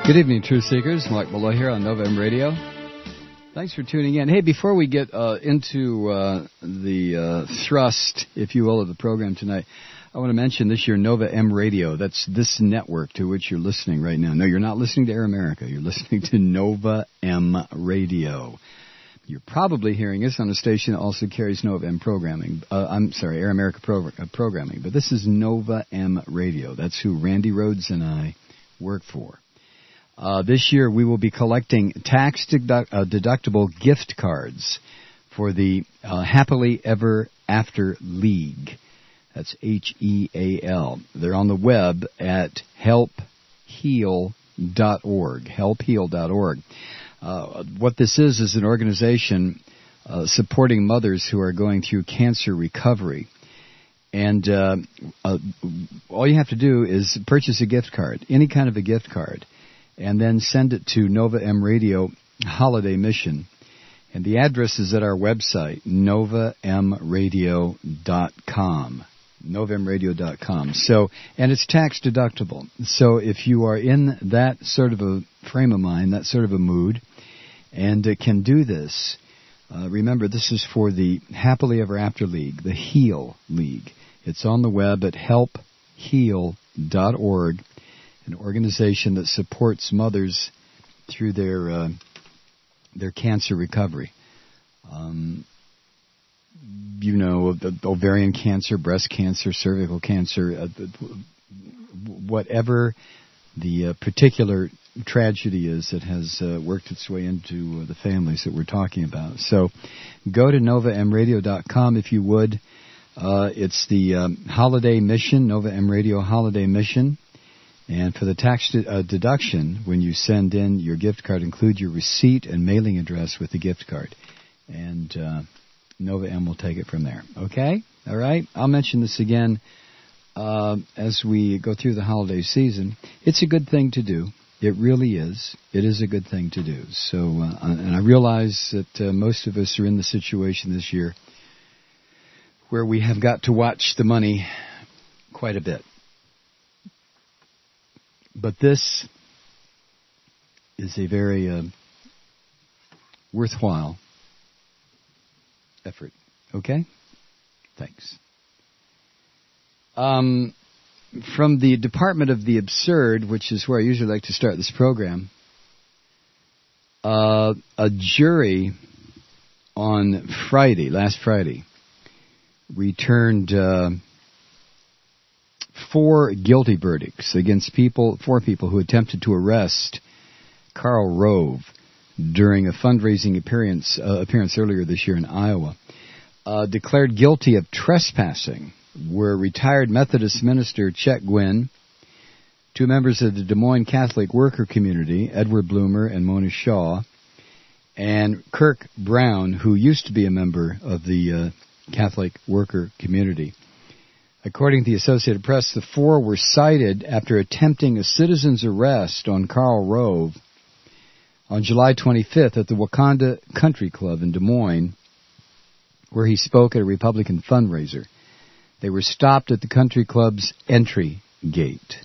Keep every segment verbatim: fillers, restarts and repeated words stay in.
Good evening, Truth Seekers. Mike Malloy here on Nova M Radio. Thanks for tuning in. Hey, before we get uh, into uh, the uh, thrust, if you will, of the program tonight, I want to mention this year Nova M Radio. That's this network to which you're listening right now. No, you're not listening to Air America. You're listening to Nova M Radio. You're probably hearing us on a station that also carries Nova M programming. Uh, I'm sorry, Air America pro- uh, programming. But this is Nova M Radio. That's who Randy Rhodes and I work for. Uh, this year we will be collecting tax dedu- uh, deductible gift cards for the uh, Happily Ever After League. That's H E A L. They're on the web at help heal dot org, help heal dot org. Uh, what this is is an organization uh, supporting mothers who are going through cancer recovery. And uh, uh, all you have to do is purchase a gift card, any kind of a gift card, and then send it to Nova M Radio Holiday Mission. And the address is at our website, nova m radio dot com. nova m radio dot com. So, and it's tax deductible. So if you are in that sort of a frame of mind, that sort of a mood, and uh, can do this, uh, remember this is for the Happily Ever After League, the HEAL League. It's on the web at help heal dot org. An organization that supports mothers through their uh, their cancer recovery. Um, you know, ovarian cancer, breast cancer, cervical cancer, uh, whatever the uh, particular tragedy is that has uh, worked its way into uh, the families that we're talking about. So go to nova m radio dot com if you would. Uh, it's the um, Holiday Mission, Nova M Radio Holiday Mission. And for the tax de- uh, deduction, when you send in your gift card, include your receipt and mailing address with the gift card. And uh, Nova M will take it from there. Okay? All right? I'll mention this again uh, as we go through the holiday season. It's a good thing to do. It really is. It is a good thing to do. So, uh, and I realize that uh, most of us are in the situation this year where we have got to watch the money quite a bit. But this is a very uh, worthwhile effort. Okay? Thanks. Um, from the Department of the Absurd, which is where I usually like to start this program, uh, a jury on Friday, last Friday, returned Uh, four guilty verdicts against people, four people who attempted to arrest Karl Rove during a fundraising appearance uh, appearance earlier this year in Iowa. Uh, declared guilty of trespassing were retired Methodist minister Chet Gwynn, two members of the Des Moines Catholic worker community, Edward Bloomer and Mona Shaw, and Kirk Brown, who used to be a member of the uh, Catholic worker community. According to the Associated Press, the four were cited after attempting a citizen's arrest on Karl Rove on July twenty-fifth at the Wakanda Country Club in Des Moines, where he spoke at a Republican fundraiser. They were stopped at the country club's entry gate.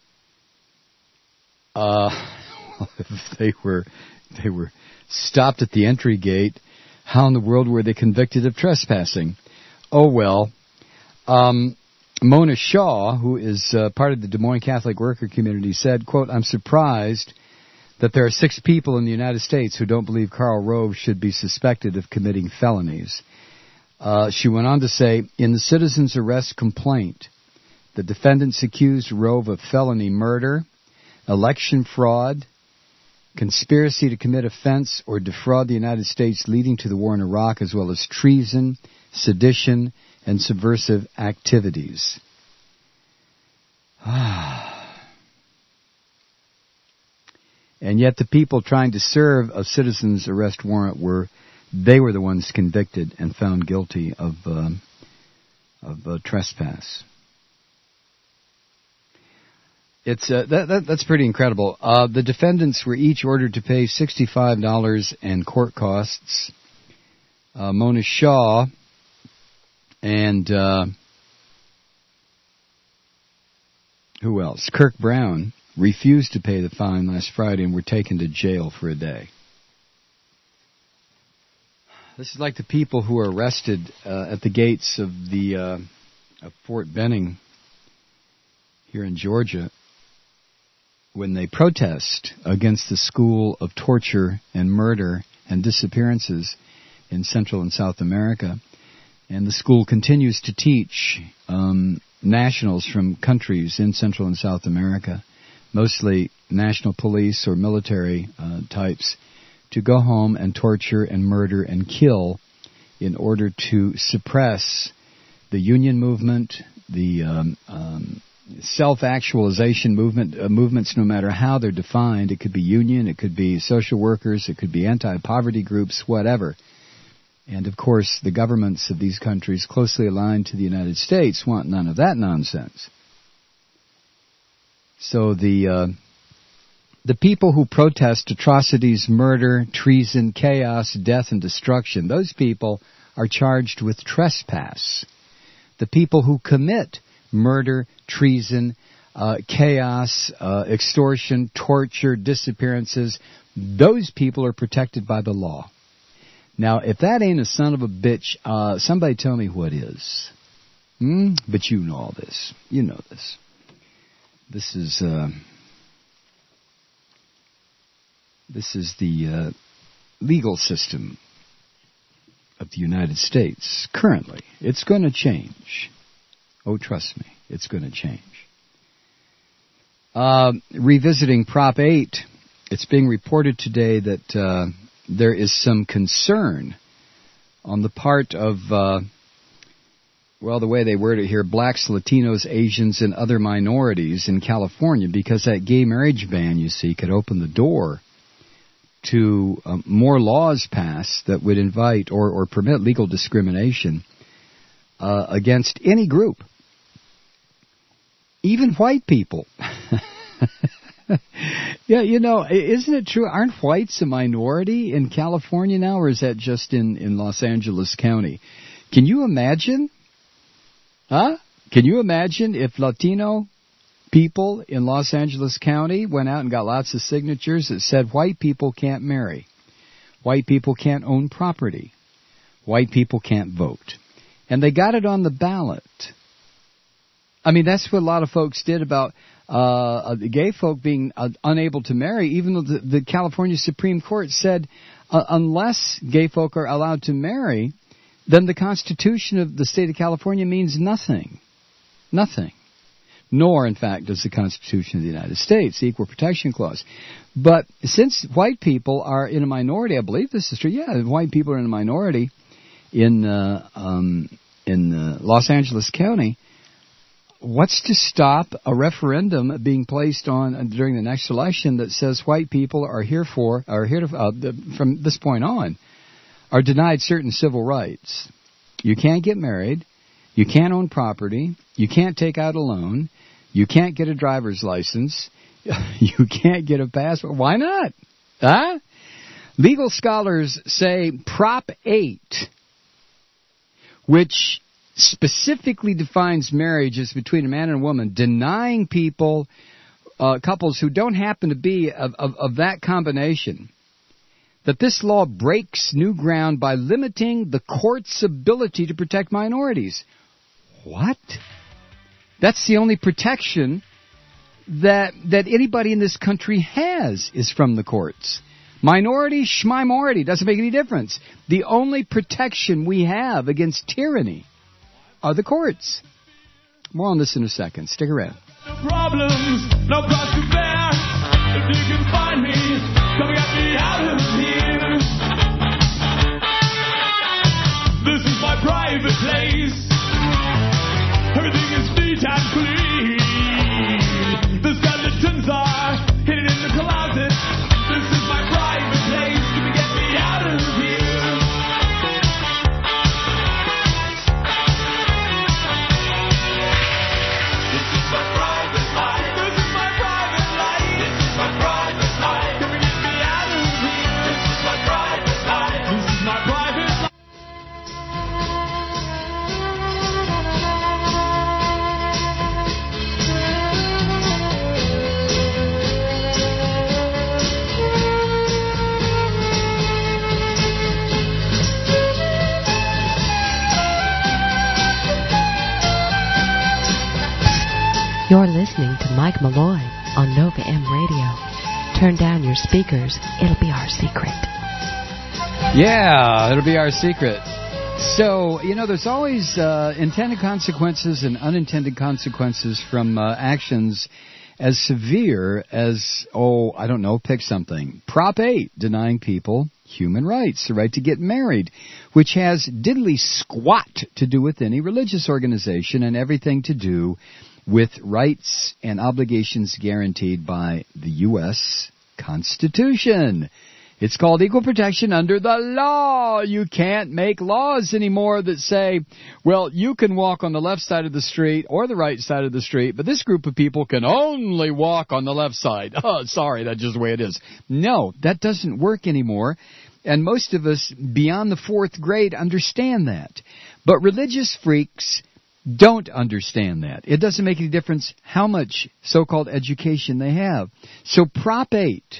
Uh, if they were, they were stopped at the entry gate, how in the world were they convicted of trespassing? Oh, well. Um... Mona Shaw, who is uh, part of the Des Moines Catholic worker community, said, quote, "I'm surprised that there are six people in the United States who don't believe Karl Rove should be suspected of committing felonies." Uh, she went on to say, in the citizen's arrest complaint, the defendants accused Rove of felony murder, election fraud, conspiracy to commit offense or defraud the United States leading to the war in Iraq, as well as treason, sedition, and subversive activities. And yet the people trying to serve a citizen's arrest warrant were, they were the ones convicted and found guilty of, um, of uh, trespass. It's uh, that, that that's pretty incredible. Uh, the defendants were each ordered to pay sixty-five dollars in court costs. Uh, Mona Shaw and uh, who else? Kirk Brown refused to pay the fine last Friday and were taken to jail for a day. This is like the people who were arrested uh, at the gates of the uh, of Fort Benning here in Georgia when they protest against the school of torture and murder and disappearances in Central and South America. And the school continues to teach um, nationals from countries in Central and South America, mostly national police or military uh, types, to go home and torture and murder and kill in order to suppress the union movement, the um, um, self-actualization movement, uh, movements no matter how they're defined. It could be union, it could be social workers, it could be anti-poverty groups, whatever. And, of course, the governments of these countries closely aligned to the United States want none of that nonsense. So the uh, the people who protest atrocities, murder, treason, chaos, death, and destruction, those people are charged with trespass. The people who commit murder, treason, uh, chaos, uh, extortion, torture, disappearances, those people are protected by the law. Now, if that ain't a son of a bitch, uh, somebody tell me what is. Hmm? But you know all this. You know this. This is uh, this is the uh, legal system of the United States currently. It's going to change. Oh, trust me, it's going to change. Uh, revisiting Prop eight, it's being reported today that uh, there is some concern on the part of, uh, well, the way they word it here, blacks, Latinos, Asians, and other minorities in California, because that gay marriage ban, you see, could open the door to um, more laws passed that would invite or, or permit legal discrimination uh, against any group. Even white people. Yeah, you know, isn't it true? Aren't whites a minority in California now, or is that just in, in Los Angeles County? Can you imagine? Huh? Can you imagine if Latino people in Los Angeles County went out and got lots of signatures that said white people can't marry, white people can't own property, white people can't vote, and they got it on the ballot? I mean, that's what a lot of folks did about uh, the gay folk being uh, unable to marry, even though the, the California Supreme Court said uh, unless gay folk are allowed to marry, then the Constitution of the state of California means nothing. Nothing. Nor, in fact, does the Constitution of the United States, the Equal Protection Clause. But since white people are in a minority, I believe this is true, yeah, white people are in a minority in, uh, um, in uh, Los Angeles County, what's to stop a referendum being placed on uh, during the next election that says white people are here for, are here to, uh, the, from this point on, are denied certain civil rights? You can't get married, you can't own property, you can't take out a loan, you can't get a driver's license, you can't get a passport. Why not? Huh? Legal scholars say Prop eight, which specifically defines marriage as between a man and a woman, denying people, uh, couples who don't happen to be of, of, of that combination, that this law breaks new ground by limiting the court's ability to protect minorities. What? That's the only protection that that anybody in this country has, is from the courts. Minority, schminority, doesn't make any difference. The only protection we have against tyranny are the courts. More on this in a second. Stick around. No problems, no cost to bear. If you can find me, come get me out of here. This is my private place. Everything is neat and clean. The skeletons are hidden in the closet. This is my private place. Come get me out of here. This is my private life. This is my private life. You're listening to Mike Malloy on Nova M Radio. Turn down your speakers. It'll be our secret. Yeah, it'll be our secret. So, you know, there's always uh, intended consequences and unintended consequences from uh, actions as severe as, oh, I don't know, pick something. Prop eight, denying people human rights, the right to get married, which has diddly squat to do with any religious organization and everything to do with rights and obligations guaranteed by the U S Constitution. It's called equal protection under the law. You can't make laws anymore that say, well, you can walk on the left side of the street or the right side of the street, but this group of people can only walk on the left side. Oh, sorry, that's just the way it is. No, that doesn't work anymore. And most of us beyond the fourth grade understand that. But religious freaks don't understand that. It doesn't make any difference how much so-called education they have. So Prop eight,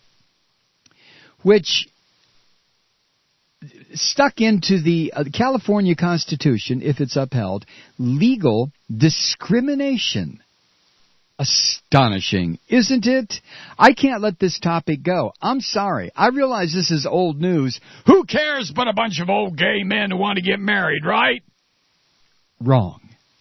which stuck into the uh, California Constitution, if it's upheld, legal discrimination. Astonishing, isn't it? I can't let this topic go. I'm sorry. I realize this is old news. Who cares but a bunch of old gay men who want to get married, right? Wrong.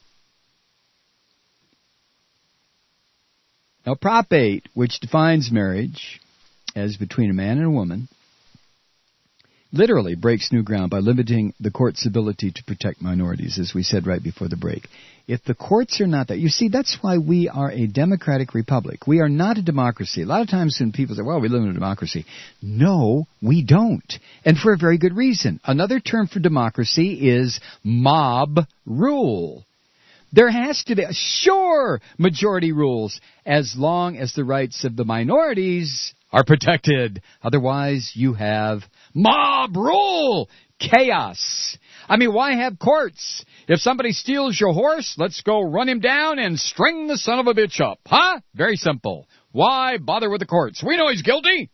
Now, Prop eight, which defines marriage as between a man and a woman, literally breaks new ground by limiting the court's ability to protect minorities, as we said right before the break. If the courts are not that, you see, that's why we are a democratic republic. We are not a democracy. A lot of times when people say, well, we live in a democracy. No, we don't. And for a very good reason. Another term for democracy is mob rule. There has to be, sure, majority rules, as long as the rights of the minorities are protected. Otherwise, you have mob rule, chaos. I mean, why have courts? If somebody steals your horse, let's go run him down and string the son of a bitch up. Huh? Very simple. Why bother with the courts? We know he's guilty.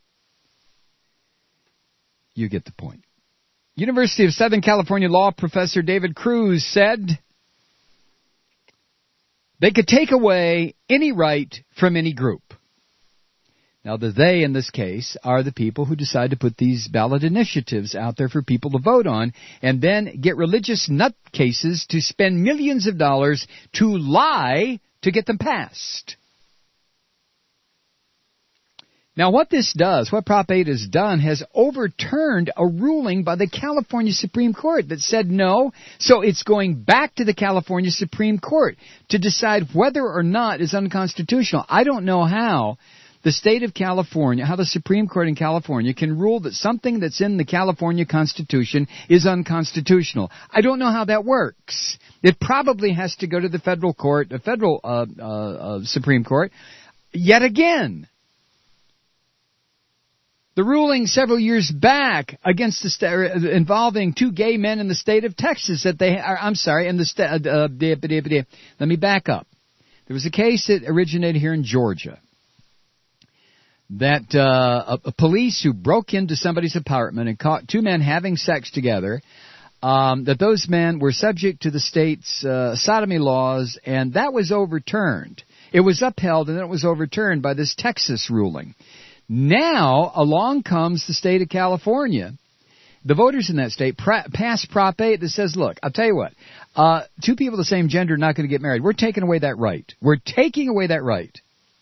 You get the point. University of Southern California law professor David Cruz said they could take away any right from any group. Now, the they in this case are the people who decide to put these ballot initiatives out there for people to vote on and then get religious nutcases to spend millions of dollars to lie to get them passed. Now, what this does, what Prop eight has done, has overturned a ruling by the California Supreme Court that said no, so it's going back to the California Supreme Court to decide whether or not it's unconstitutional. I don't know how the state of California, how the Supreme Court in California can rule that something that's in the California Constitution is unconstitutional. I don't know how that works. It probably has to go to the federal court, the federal uh, uh, uh, Supreme Court, yet again. The ruling several years back against the st- involving two gay men in the state of Texas that they are, I'm sorry, in the st- uh, uh, let me back up. There was a case that originated here in Georgia. That uh, a, a police who broke into somebody's apartment and caught two men having sex together, um, that those men were subject to the state's uh, sodomy laws, and that was overturned. It was upheld, and then it was overturned by this Texas ruling. Now, along comes the state of California. The voters in that state pra- passed Prop eight that says, look, I'll tell you what, uh, two people of the same gender are not going to get married. We're taking away that right. We're taking away that right.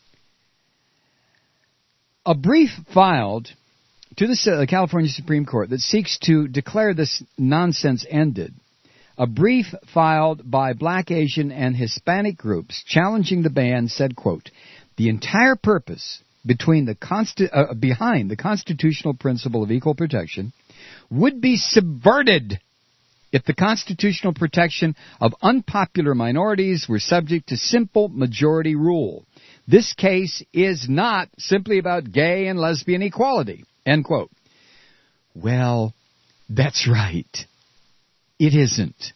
A brief filed to the California Supreme Court that seeks to declare this nonsense ended. A brief filed by Black, Asian, and Hispanic groups challenging the ban said, quote, the entire purpose between the consti- uh, behind the constitutional principle of equal protection would be subverted if the constitutional protection of unpopular minorities were subject to simple majority rule. This case is not simply about gay and lesbian equality, end quote. Well, that's right. It isn't.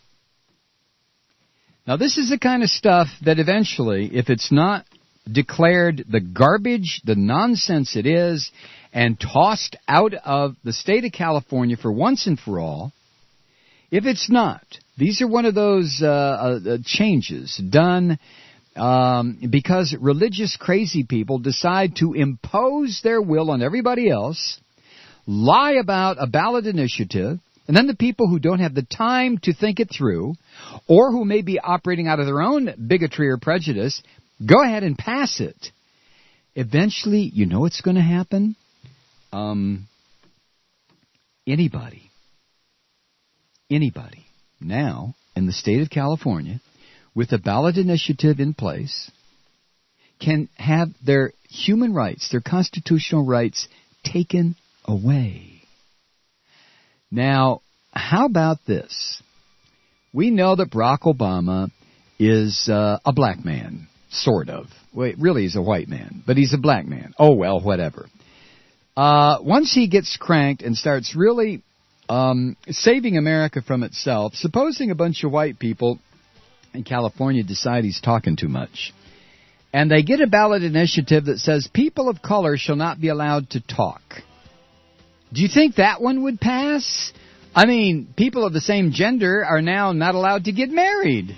Now, this is the kind of stuff that eventually, if it's not declared the garbage, the nonsense it is, and tossed out of the state of California for once and for all, if it's not, these are one of those uh, uh, changes done um, because religious crazy people decide to impose their will on everybody else, lie about a ballot initiative, and then the people who don't have the time to think it through, or who may be operating out of their own bigotry or prejudice, go ahead and pass it. Eventually, you know what's going to happen? Um, anybody, anybody now in the state of California with a ballot initiative in place can have their human rights, their constitutional rights taken away. Now, how about this? We know that Barack Obama is uh, a black man, sort of. Wait, really, he's a white man, but he's a black man. Oh, well, whatever. Uh, once he gets cranked and starts really um, saving America from itself, supposing a bunch of white people in California decide he's talking too much, and they get a ballot initiative that says people of color shall not be allowed to talk. Do you think that one would pass? I mean, people of the same gender are now not allowed to get married.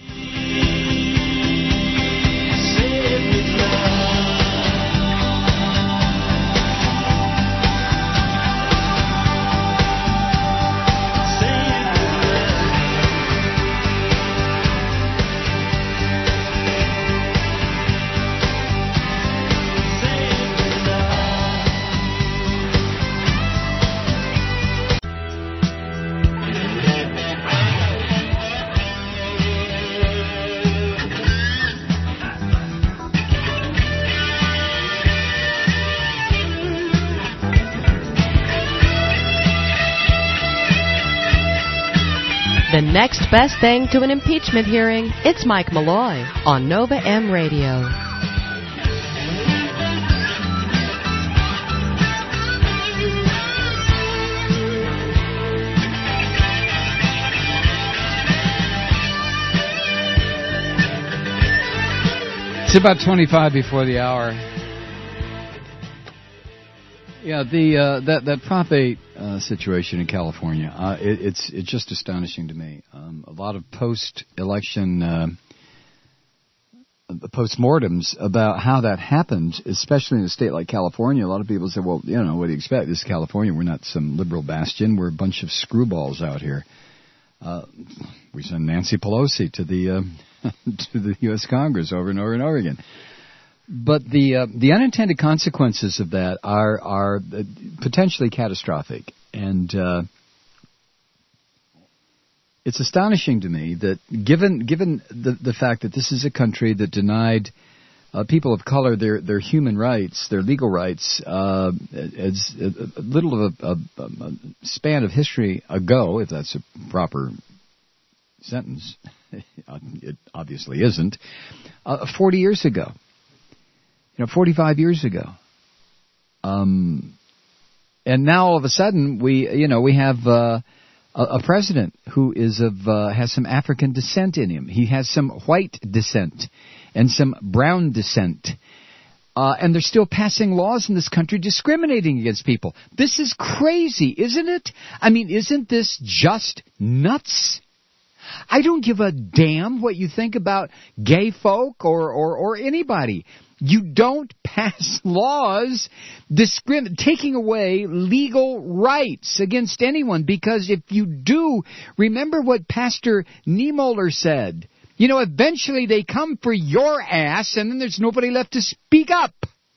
The next best thing to an impeachment hearing, it's Mike Malloy on Nova M Radio. It's about twenty-five before the hour. Yeah, the uh, that that Prop eight uh, situation in California, uh, it, it's it's just astonishing to me. Um, a lot of post-election uh, post-mortems about how that happened, especially in a state like California. A lot of people say, "Well, you know, what do you expect? This is California. We're not some liberal bastion. We're a bunch of screwballs out here." Uh, we send Nancy Pelosi to the uh, to the U S Congress over and over and over again. But the uh, the unintended consequences of that are are potentially catastrophic, and uh, it's astonishing to me that given given the the fact that this is a country that denied uh, people of color their their human rights, their legal rights, uh, as a, a little of a, a, a span of history ago, if that's a proper sentence, it obviously isn't, uh, forty years ago. You know, forty-five years ago. Um, and now all of a sudden we, you know, we have uh, a, a president who is of uh, has some African descent in him. He has some white descent and some brown descent. Uh, and they're still passing laws in this country discriminating against people. This is crazy, isn't it? I mean, isn't this just nuts? I don't give a damn what you think about gay folk or, or, or anybody. You don't pass laws discrim- taking away legal rights against anyone, because if you do, remember what Pastor Niemöller said. You know, eventually they come for your ass, and then there's nobody left to speak up.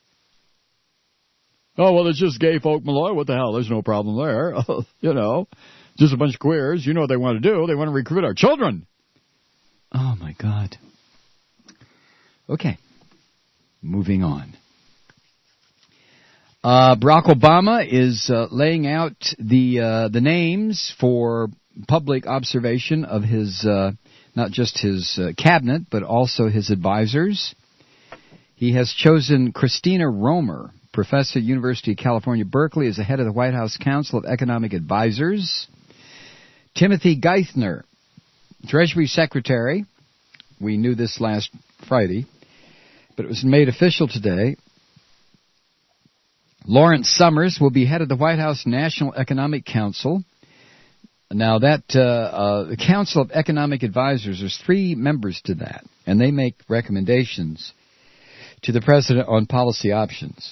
Oh, well, it's just gay folk, Malloy. What the hell? There's no problem there. You know, just a bunch of queers. You know what they want to do. They want to recruit our children. Oh, my God. Okay. Moving on. Uh, Barack Obama is uh, laying out the uh, the names for public observation of his, uh, not just his uh, cabinet, but also his advisors. He has chosen Christina Romer, professor at University of California, Berkeley, as the head of the White House Council of Economic Advisors. Timothy Geithner, Treasury Secretary. We knew this last Friday, but it was made official today. Lawrence Summers will be head of the White House National Economic Council. Now, that uh, uh, the Council of Economic Advisors, there's three members to that, and they make recommendations to the President on policy options.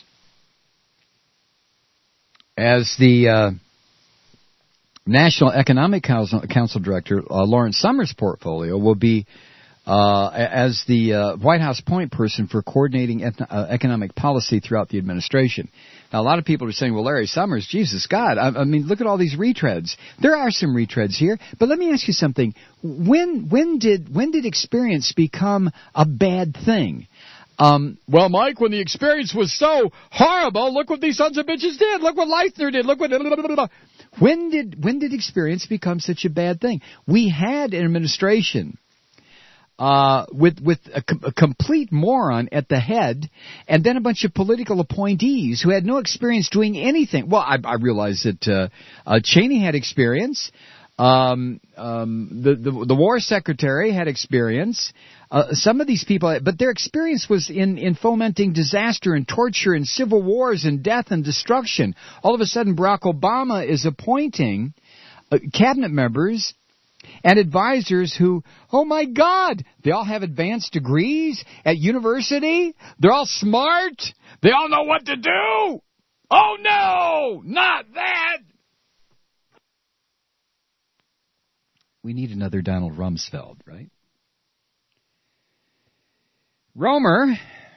As the uh, National Economic Council, Council Director, uh, Lawrence Summers' portfolio will be uh, as the uh, White House point person for coordinating ethno- uh, economic policy throughout the administration. Now, a lot of people are saying, well, Larry Summers, Jesus God, I, I mean, look at all these retreads. There are some retreads here, but let me ask you something. When when did when did experience become a bad thing? Um, well, Mike, when the experience was so horrible, look what these sons of bitches did. Look what Leithner did. Look what... Blah, blah, blah, blah. When did when did experience become such a bad thing? We had an administration Uh, with with a, a complete moron at the head, and then a bunch of political appointees who had no experience doing anything. Well, I, I realize that uh, uh, Cheney had experience. Um, um, the, the the War Secretary had experience. Uh, some of these people, but their experience was in, in fomenting disaster and torture and civil wars and death and destruction. All of a sudden, Barack Obama is appointing uh, cabinet members and advisors who, oh my God, they all have advanced degrees at university. They're all smart. They all know what to do. Oh no, not that. We need another Donald Rumsfeld, right? Romer,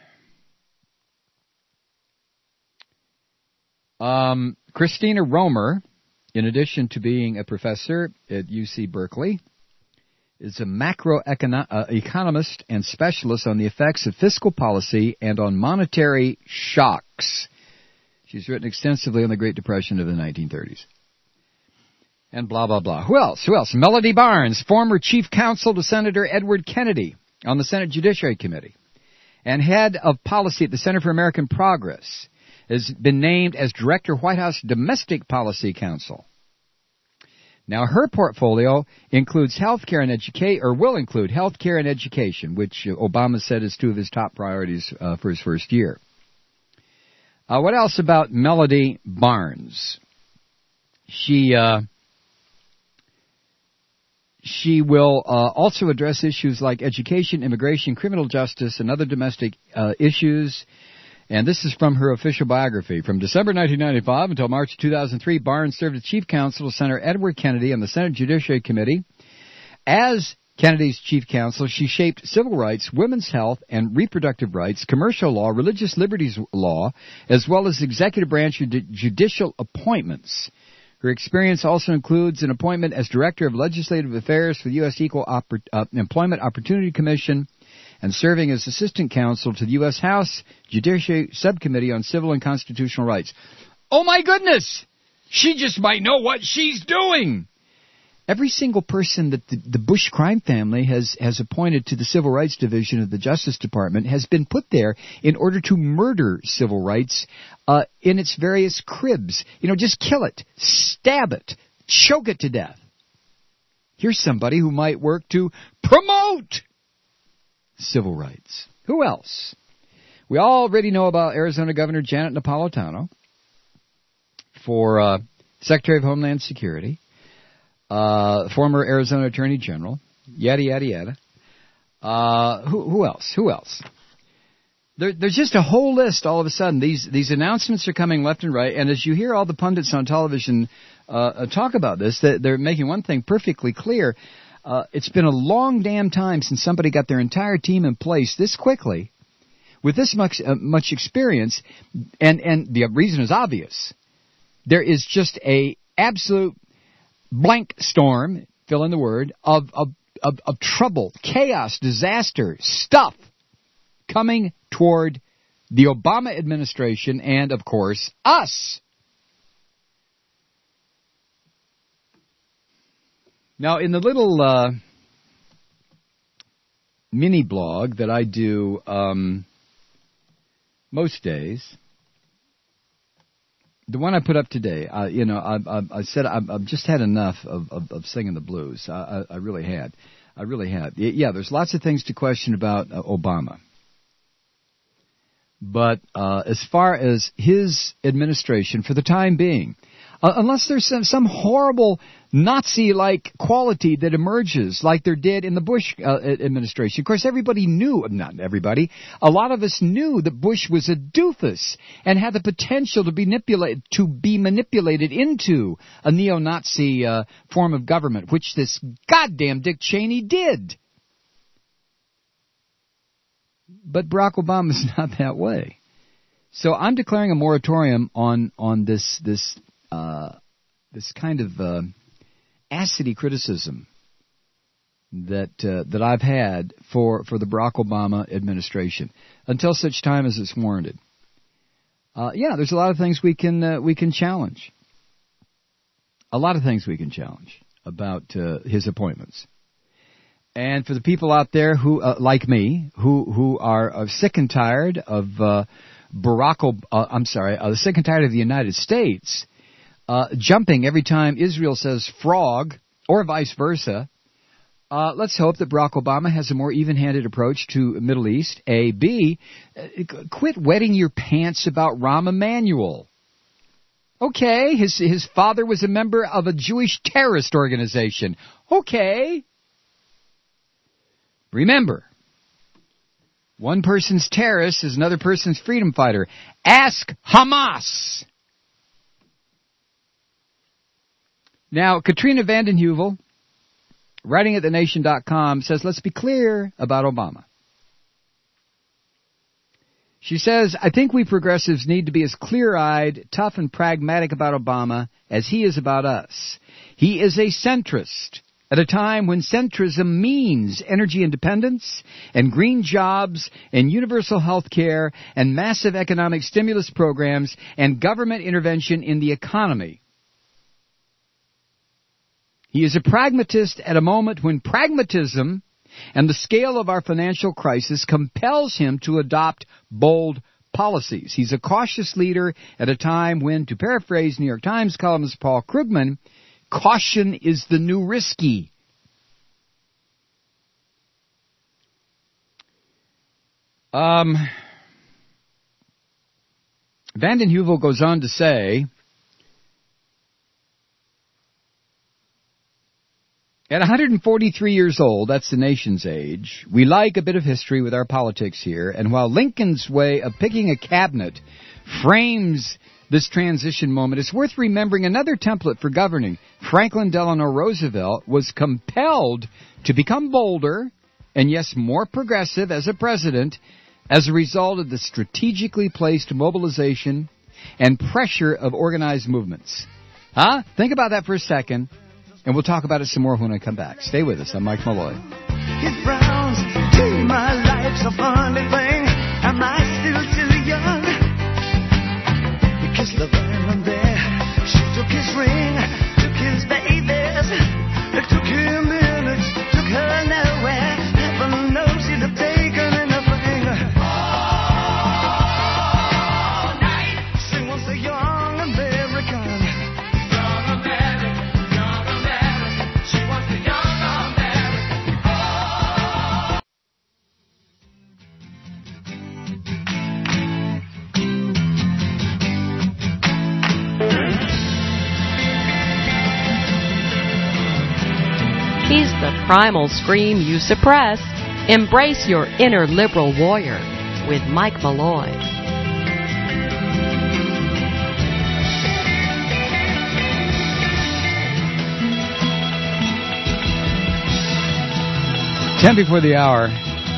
um, Christina Romer, in addition to being a professor at U C Berkeley, is a macroeconomist and specialist on the effects of fiscal policy and on monetary shocks. She's written extensively on the Great Depression of the nineteen thirties. And blah, blah, blah. Who else? Who else? Melody Barnes, former chief counsel to Senator Edward Kennedy on the Senate Judiciary Committee and head of policy at the Center for American Progress, has been named as Director, White House Domestic Policy Council. Now, her portfolio includes health care and education, or will include health care and education, which Obama said is two of his top priorities uh, for his first year. Uh, what else about Melody Barnes? She uh, she will uh, also address issues like education, immigration, criminal justice, and other domestic uh, issues. And this is from her official biography. From December nineteen ninety-five until March two thousand three, Barnes served as chief counsel to Senator Edward Kennedy on the Senate Judiciary Committee. As Kennedy's chief counsel, she shaped civil rights, women's health and reproductive rights, commercial law, religious liberties law, as well as executive branch judicial appointments. Her experience also includes an appointment as Director of Legislative Affairs for the U S Equal Oppor- uh, Employment Opportunity Commission, and serving as assistant counsel to the U S House Judiciary Subcommittee on Civil and Constitutional Rights. Oh my goodness! She just might know what she's doing! Every single person that the, the Bush crime family has, has appointed to the Civil Rights Division of the Justice Department has been put there in order to murder civil rights uh, in its various cribs. You know, just kill it, stab it, choke it to death. Here's somebody who might work to promote civil rights. Who else? We already know about Arizona Governor Janet Napolitano for uh, Secretary of Homeland Security, uh, former Arizona Attorney General, yada, yada, yada. Uh, who, who else? Who else? There, there's just a whole list all of a sudden. These, these announcements are coming left and right, and as you hear all the pundits on television uh, talk about this, they're making one thing perfectly clear. Uh, it's been a long damn time since somebody got their entire team in place this quickly, with this much uh, much experience, and, and the reason is obvious. There is just a absolute blank storm, fill in the word, of, of, of, of trouble, chaos, disaster, stuff coming toward the Obama administration and, of course, us. Now, in the little uh, mini blog that I do um, most days, the one I put up today, uh, you know, I, I, I said I've, I've just had enough of, of, of singing the blues. I, I, I really had. I really had. Yeah, there's lots of things to question about uh, Obama. But uh, as far as his administration, for the time being, Uh, unless there's some, some horrible Nazi-like quality that emerges, like there did in the Bush uh, administration. Of course, everybody knew, not everybody, a lot of us knew that Bush was a doofus and had the potential to be manipulated, to be manipulated into a neo-Nazi uh, form of government, which this goddamn Dick Cheney did. But Barack Obama is not that way. So I'm declaring a moratorium on on this this uh, this kind of uh, acidy criticism that uh, that I've had for, for the Barack Obama administration until such time as it's warranted. Uh, yeah, there's a lot of things we can uh, we can challenge. A lot of things we can challenge about uh, his appointments. And for the people out there who, uh, like me, who who are, are sick and tired of uh, Barack, Ob- uh, I'm sorry, uh, sick and tired of the United States uh, jumping every time Israel says frog, or vice versa, uh, let's hope that Barack Obama has a more even-handed approach to the Middle East. A, B, uh, quit wetting your pants about Rahm Emanuel. Okay, his his father was a member of a Jewish terrorist organization. Okay. Remember, one person's terrorist is another person's freedom fighter. Ask Hamas. Now, Katrina vanden Heuvel, writing at the nation dot com, says, let's be clear about Obama. She says, I think we progressives need to be as clear-eyed, tough, and pragmatic about Obama as he is about us. He is a centrist. At a time when centrism means energy independence and green jobs and universal health care and massive economic stimulus programs and government intervention in the economy. He is a pragmatist at a moment when pragmatism and the scale of our financial crisis compels him to adopt bold policies. He's a cautious leader at a time when, to paraphrase New York Times columnist Paul Krugman, caution is the new risky. Um, vanden Heuvel goes on to say, at one hundred forty-three years old, that's the nation's age, we like a bit of history with our politics here, and while Lincoln's way of picking a cabinet frames this transition moment, it's worth remembering another template for governing. Franklin Delano Roosevelt was compelled to become bolder and, yes, more progressive as a president as a result of the strategically placed mobilization and pressure of organized movements. Huh? Think about that for a second, and we'll talk about it some more when I come back. Stay with us. I'm Mike Malloy. His frowns to my life's a funny thing. Am I still too young? Kissed the venom there. She took his ring, took his babies. It took him minutes, took her nowhere. Heaven knows he'd have taken anything. All night, she was a young American. Young American, young American. She was a young American. Oh. He's the primal scream you suppress. Embrace your inner liberal warrior with Mike Malloy. Ten before the hour.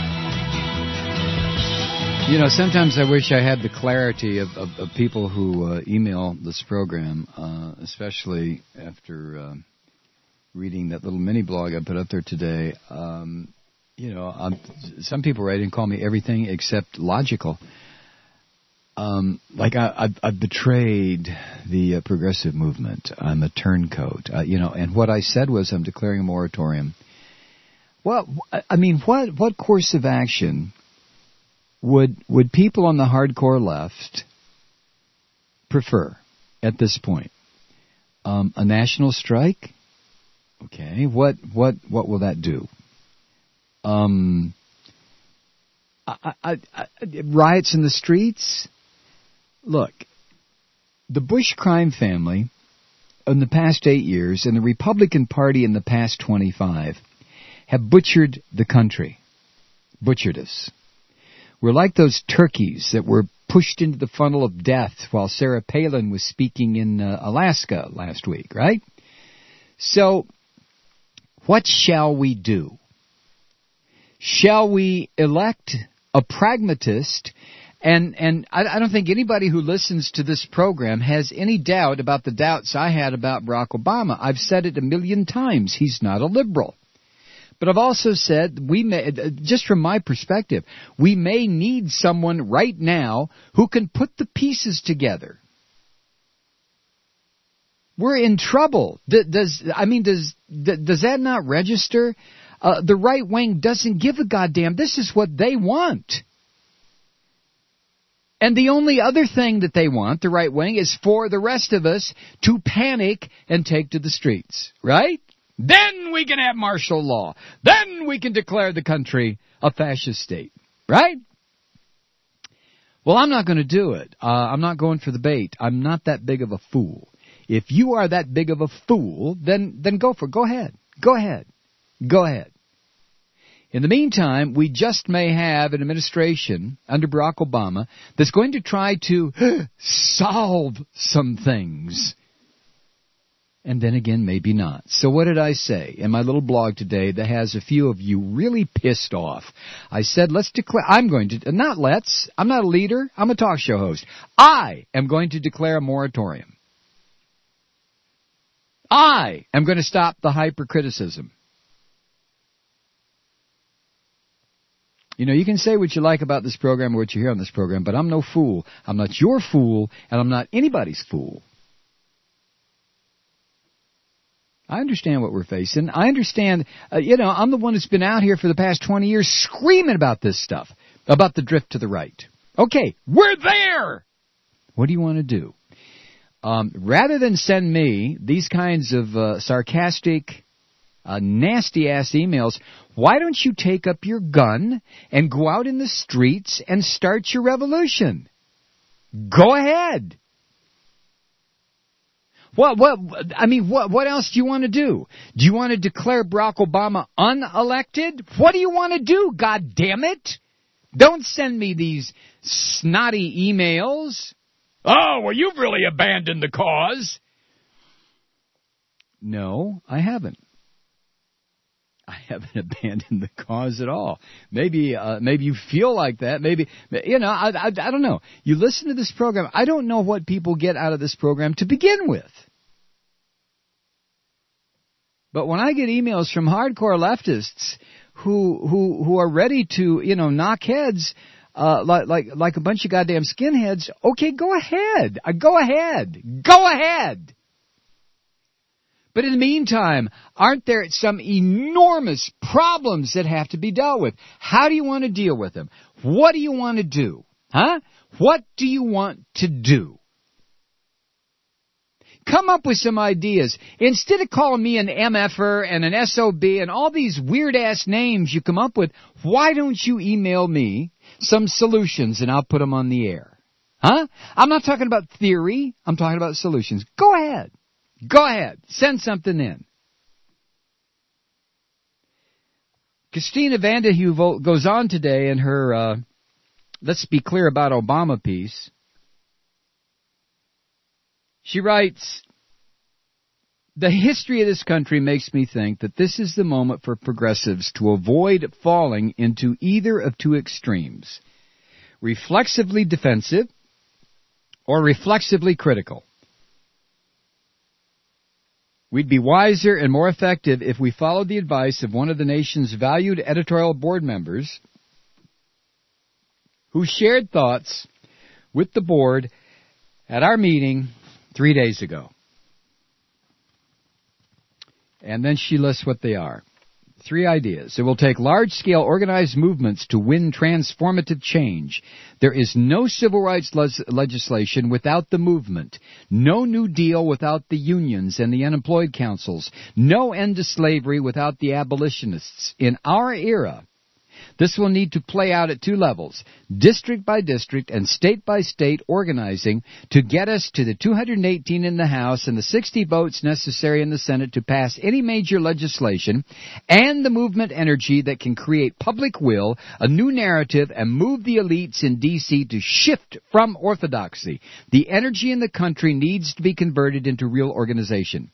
You know, sometimes I wish I had the clarity of, of, of people who uh, email this program, uh, especially after... Uh, reading that little mini blog I put up there today. Um, you know, I'm, some people write and call me everything except logical. Um, like I, I've, I've betrayed the uh, progressive movement. I'm a turncoat. Uh, you know, and what I said was I'm declaring a moratorium. Well, I mean, what what course of action would would people on the hardcore left prefer at this point? Um, a national strike? Okay, what what what will that do? Um, I, I, I, riots in the streets? Look, the Bush crime family in the past eight years and the Republican Party in the past twenty-five have butchered the country. Butchered us. We're like those turkeys that were pushed into the funnel of death while Sarah Palin was speaking in uh, Alaska last week, right? So, what shall we do? Shall we elect a pragmatist? And and I, I don't think anybody who listens to this program has any doubt about the doubts I had about Barack Obama. I've said it a million times. He's not a liberal. But I've also said, we may, just from my perspective, we may need someone right now who can put the pieces together. We're in trouble. Does I mean, does does that not register? Uh, the right wing doesn't give a goddamn. This is what they want. And the only other thing that they want, the right wing, is for the rest of us to panic and take to the streets, right? Then we can have martial law. Then we can declare the country a fascist state, right? Well, I'm not going to do it. Uh, I'm not going for the bait. I'm not that big of a fool. If you are that big of a fool, then then go for it. Go ahead. Go ahead. Go ahead. In the meantime, we just may have an administration under Barack Obama that's going to try to solve some things. And then again, maybe not. So what did I say in my little blog today that has a few of you really pissed off? I said, let's declare, I'm going to, not let's, I'm not a leader, I'm a talk show host. I am going to declare a moratorium. I am going to stop the hypercriticism. You know, you can say what you like about this program or what you hear on this program, but I'm no fool. I'm not your fool, and I'm not anybody's fool. I understand what we're facing. I understand, uh, you know, I'm the one that's been out here for the past twenty years screaming about this stuff, about the drift to the right. Okay, we're there! What do you want to do? Um, rather than send me these kinds of uh, sarcastic, uh, nasty-ass emails, why don't you take up your gun and go out in the streets and start your revolution? Go ahead. What, what, I mean, what, what else do you want to do? Do you want to declare Barack Obama unelected? What do you want to do, God damn it? Don't send me these snotty emails. Oh, well, you've really abandoned the cause. No, I haven't. I haven't abandoned the cause at all. Maybe, uh, maybe you feel like that. Maybe, you know, I, I, I don't know. You listen to this program. I don't know what people get out of this program to begin with. But when I get emails from hardcore leftists who, who, who are ready to, you know, knock heads, uh, like, like, like a bunch of goddamn skinheads, okay, go ahead. Uh, go ahead. Go ahead. But in the meantime, aren't there some enormous problems that have to be dealt with? How do you want to deal with them? What do you want to do? Huh? What do you want to do? Come up with some ideas. Instead of calling me an M F er and an S O B and all these weird-ass names you come up with, why don't you email me some solutions and I'll put them on the air? Huh? I'm not talking about theory. I'm talking about solutions. Go ahead. Go ahead. Send something in. Christina Vanderheuvel goes on today in her uh, Let's Be Clear About Obama piece. She writes, the history of this country makes me think that this is the moment for progressives to avoid falling into either of two extremes, reflexively defensive or reflexively critical. We'd be wiser and more effective if we followed the advice of one of the nation's valued editorial board members who shared thoughts with the board at our meeting three days ago. And then she lists what they are. Three ideas. It will take large-scale organized movements to win transformative change. There is no civil rights les- legislation without the movement. No New Deal without the unions and the unemployed councils. No end to slavery without the abolitionists. In our era, This will need to play out at two levels, district by district and state by state organizing to get us to the two hundred eighteen in the House and the sixty votes necessary in the Senate to pass any major legislation, and the movement energy that can create public will, a new narrative, and move the elites in D C to shift from orthodoxy. The energy in the country needs to be converted into real organization.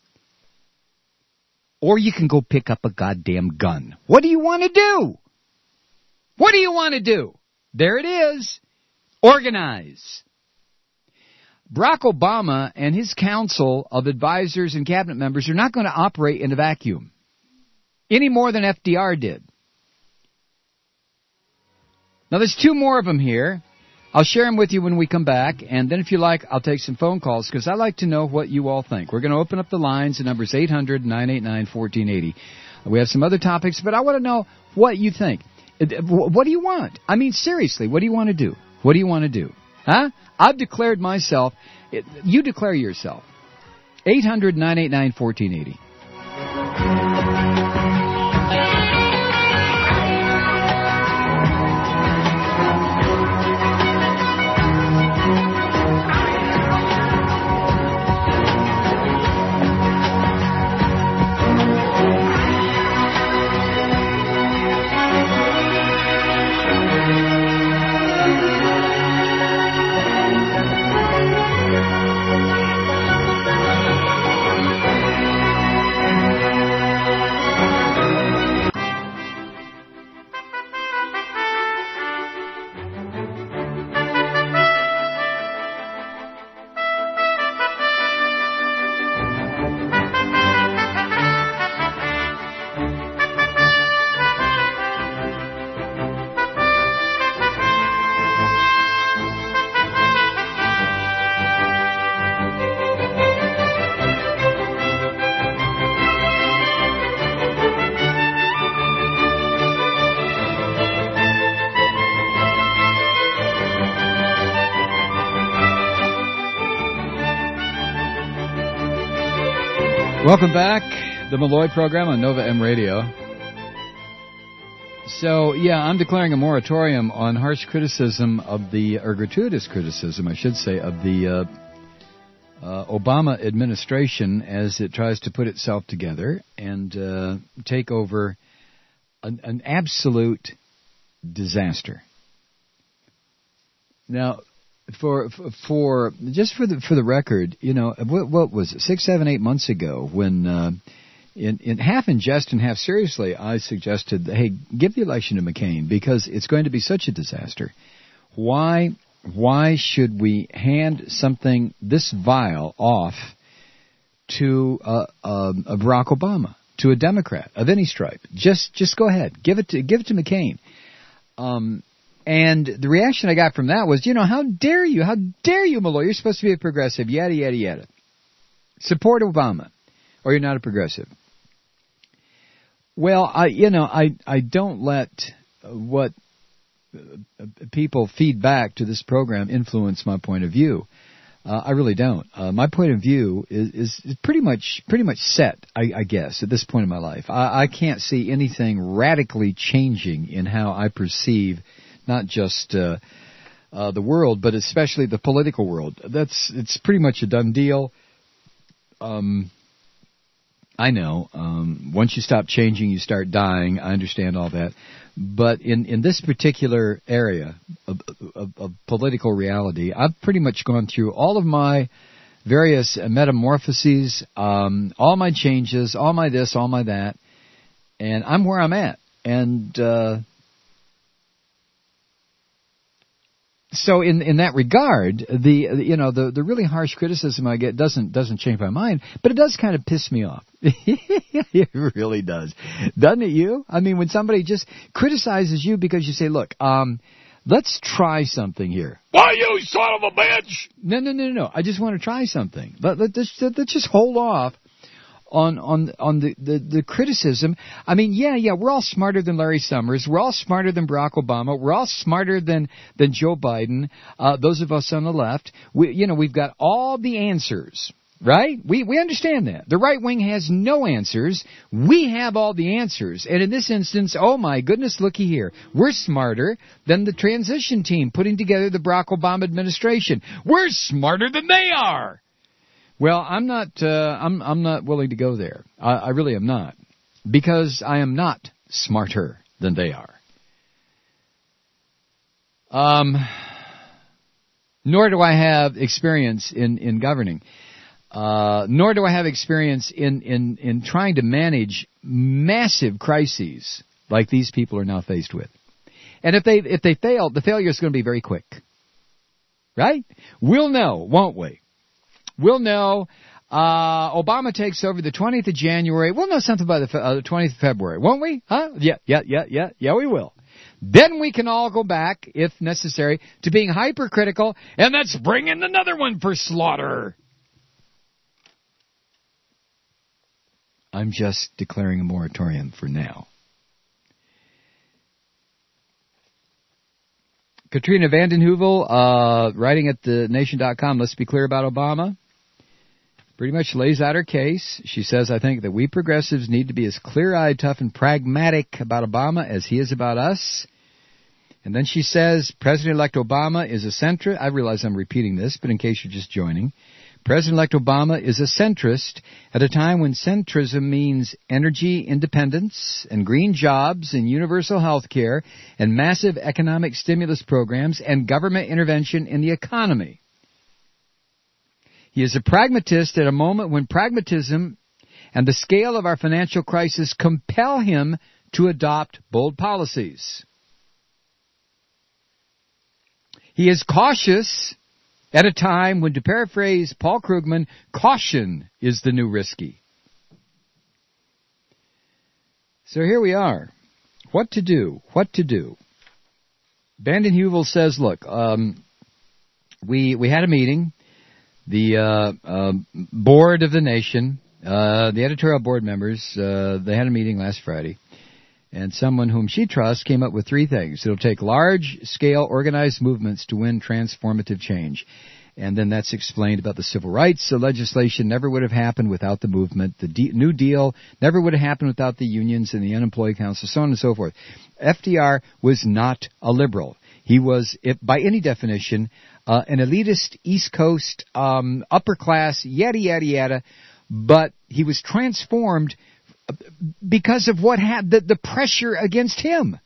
Or you can go pick up a goddamn gun. What do you want to do? What do you want to do? There it is. Organize. Barack Obama and his council of advisors and cabinet members are not going to operate in a vacuum any more than F D R did. Now, there's two more of them here. I'll share them with you when we come back, and then if you like, I'll take some phone calls because I like to know what you all think. We're going to open up the lines. The number's eight hundred, nine eight nine, one four eight zero. We have some other topics, but I want to know what you think. What do you want? I mean, seriously, what do you want to do? What do you want to do? Huh? I've declared myself. You declare yourself. eight hundred, nine eight nine, one four eight zero. Welcome back, the Malloy program on Nova M Radio. So, yeah, I'm declaring a moratorium on harsh criticism of the, or gratuitous criticism, I should say, of the uh, uh, Obama administration as it tries to put itself together and uh, take over an, an absolute disaster. Now, For for just for the for the record, you know, what, what was it, six, seven, eight months ago when, uh, in in half in jest and half seriously, I suggested, hey, give the election to McCain because it's going to be such a disaster. Why why should we hand something this vile off to uh, uh, Barack Obama, to a Democrat of any stripe? Just just go ahead, give it to give it to McCain. Um. And the reaction I got from that was, you know, how dare you? How dare you, Malloy? You're supposed to be a progressive. Yada, yada, yada. Support Obama, or you're not a progressive. Well, I, you know, I, I don't let what people feed back to this program influence my point of view. Uh, I really don't. Uh, my point of view is, is, is pretty much pretty much set, I, I guess, at this point in my life. I, I can't see anything radically changing in how I perceive not just uh, uh, the world, but especially the political world. That's it's pretty much a done deal. Um, I know. Um, once you stop changing, you start dying. I understand all that. But in, in this particular area of, of, of political reality, I've pretty much gone through all of my various metamorphoses, um, all my changes, all my this, all my that, and I'm where I'm at. And uh So in, in that regard, the you know the, the really harsh criticism I get doesn't doesn't change my mind, but it does kind of piss me off. It really does, doesn't it? You? I mean, when somebody just criticizes you because you say, "Look, um, let's try something here." Why, you son of a bitch? No, no, no, no. I just want to try something. Let let let's, let's just hold off on on on the, the, the criticism. I mean, yeah, yeah, we're all smarter than Larry Summers. We're all smarter than Barack Obama. We're all smarter than, than Joe Biden, uh, those of us on the left. We, you know, we've got all the answers. Right? We we understand that. The right wing has no answers. We have all the answers. And in this instance, oh my goodness, looky here. We're smarter than the transition team putting together the Barack Obama administration. We're smarter than they are. Well, I'm not uh, I'm I'm not willing to go there. I, I really am not. Because I am not smarter than they are. Um nor do I have experience in, in governing. Uh, nor do I have experience in, in, in trying to manage massive crises like these people are now faced with. And if they if they fail, the failure is going to be very quick. Right? We'll know, won't we? We'll know. Uh, Obama takes over the twentieth of January. We'll know something by the uh, twentieth of February, won't we? Huh? Yeah, yeah, yeah, yeah, yeah, we will. Then we can all go back, if necessary, to being hypercritical, and let's bring in another one for slaughter. I'm just declaring a moratorium for now. Katrina vanden Heuvel, uh, writing at the nation dot com, let's be clear about Obama, pretty much lays out her case. She says, I think that we progressives need to be as clear-eyed, tough, and pragmatic about Obama as he is about us. And then she says, President-elect Obama is a centrist. I realize I'm repeating this, but in case you're just joining, President-elect Obama is a centrist at a time when centrism means energy independence and green jobs and universal health care and massive economic stimulus programs and government intervention in the economy. He is a pragmatist at a moment when pragmatism and the scale of our financial crisis compel him to adopt bold policies. He is cautious at a time when, to paraphrase Paul Krugman, caution is the new risky. So here we are. What to do? What to do? vanden Heuvel says, look, um, we we had a meeting. The uh, uh, board of the nation, uh, the editorial board members, uh, they had a meeting last Friday. And someone whom she trusts came up with three things. It'll take large-scale organized movements to win transformative change. And then that's explained about the civil rights. The legislation never would have happened without the movement. The D- New Deal never would have happened without the unions and the unemployed council, so on and so forth. F D R was not a liberal. He was, if, by any definition, uh, an elitist, East Coast, um, upper class, yada, yada, yada. But he was transformed because of what had the, the pressure against him.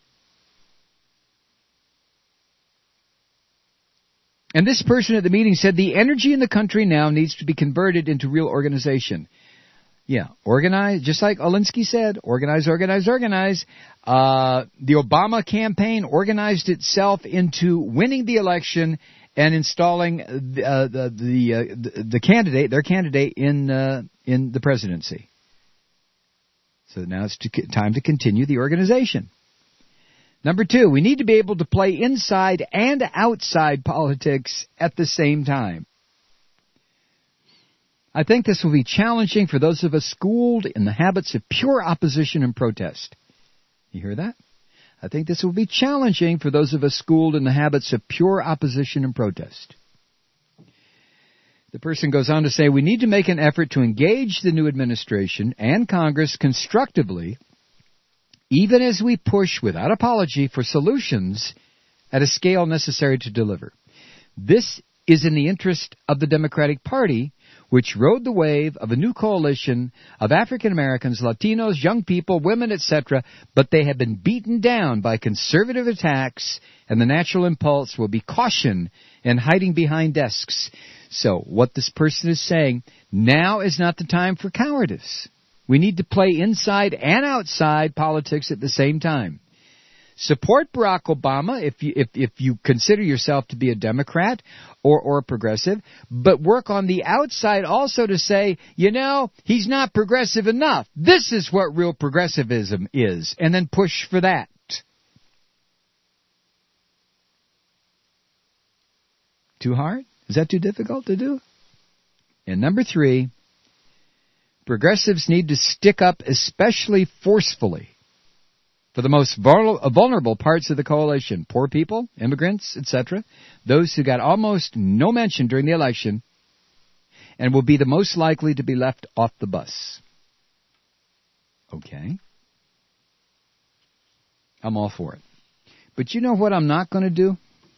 And this person at the meeting said the energy in the country now needs to be converted into real organization. Yeah, organize, just like Alinsky said, organize, organize, organize. Uh, the Obama campaign organized itself into winning the election and installing the uh, the the, uh, the the candidate, their candidate in uh, in the presidency. So now it's to, time to continue the organization. Number two, we need to be able to play inside and outside politics at the same time. I think this will be challenging for those of us schooled in the habits of pure opposition and protest. You hear that? I think this will be challenging for those of us schooled in the habits of pure opposition and protest. The person goes on to say, we need to make an effort to engage the new administration and Congress constructively, even as we push without apology for solutions at a scale necessary to deliver. This is in the interest of the Democratic Party, which rode the wave of a new coalition of African Americans, Latinos, young people, women, et cetera, but they have been beaten down by conservative attacks, and the natural impulse will be caution and hiding behind desks. So what this person is saying, now is not the time for cowardice. We need to play inside and outside politics at the same time. Support Barack Obama if you if, if you consider yourself to be a Democrat or, or a progressive, but work on the outside also to say, you know, he's not progressive enough. This is what real progressivism is, and then push for that. Too hard? Is that too difficult to do? And number three, progressives need to stick up especially forcefully for the most vulnerable parts of the coalition, poor people, immigrants, et cetera, those who got almost no mention during the election, and will be the most likely to be left off the bus. Okay. I'm all for it. But you know what I'm not going to do?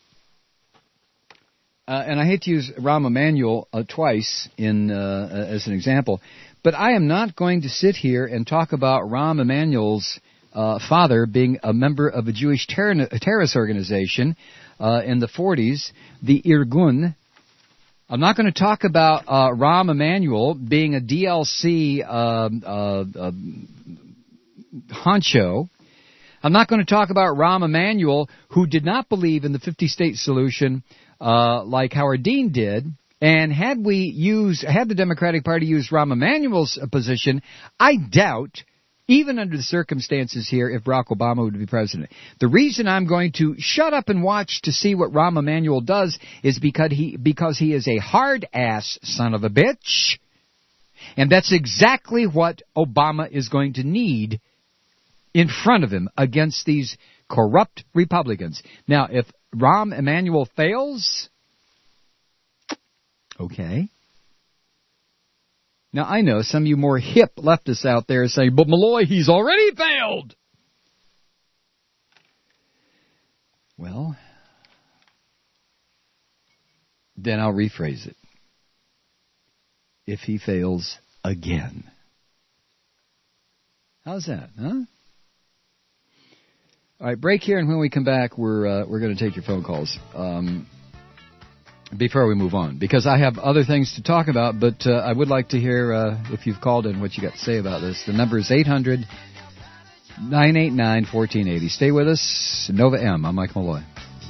Uh, and I hate to use Rahm Emanuel uh, twice in uh, as an example, but I am not going to sit here and talk about Rahm Emanuel's uh, father being a member of a Jewish ter- terrorist organization uh, in the forties, the Irgun. I'm not going to talk about uh, Rahm Emanuel being a D L C uh, uh, uh, honcho. I'm not going to talk about Rahm Emanuel, who did not believe in the fifty-state solution uh, like Howard Dean did. And had we used, had the Democratic Party used Rahm Emanuel's position, I doubt, even under the circumstances here, if Barack Obama would be president. The reason I'm going to shut up and watch to see what Rahm Emanuel does is because he, because he is a hard-ass son of a bitch. And that's exactly what Obama is going to need in front of him against these corrupt Republicans. Now, if Rahm Emanuel fails, okay. Now, I know some of you more hip leftists out there say, but Malloy, he's already failed. Well, then I'll rephrase it. If he fails again. How's that, huh? All right, break here, and when we come back, we're uh, we're going to take your phone calls um, before we move on, because I have other things to talk about, but uh, I would like to hear, uh, if you've called in, what you got to say about this. The number is eight hundred, nine eight nine, one four eight zero. Stay with us. Nova M. I'm Mike Malloy.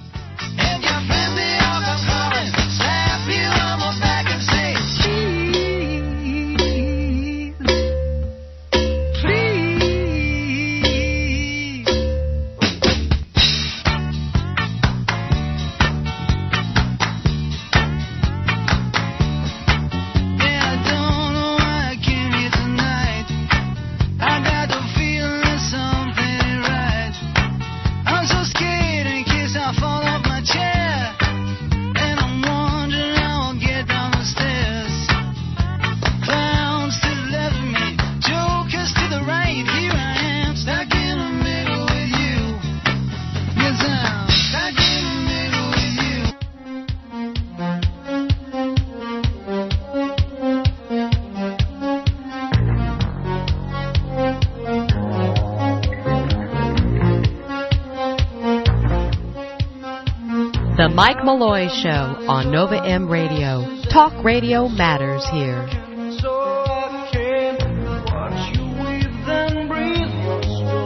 The Mike Malloy Show on Nova M Radio. Talk radio matters here. So I can watch you weave and breathe your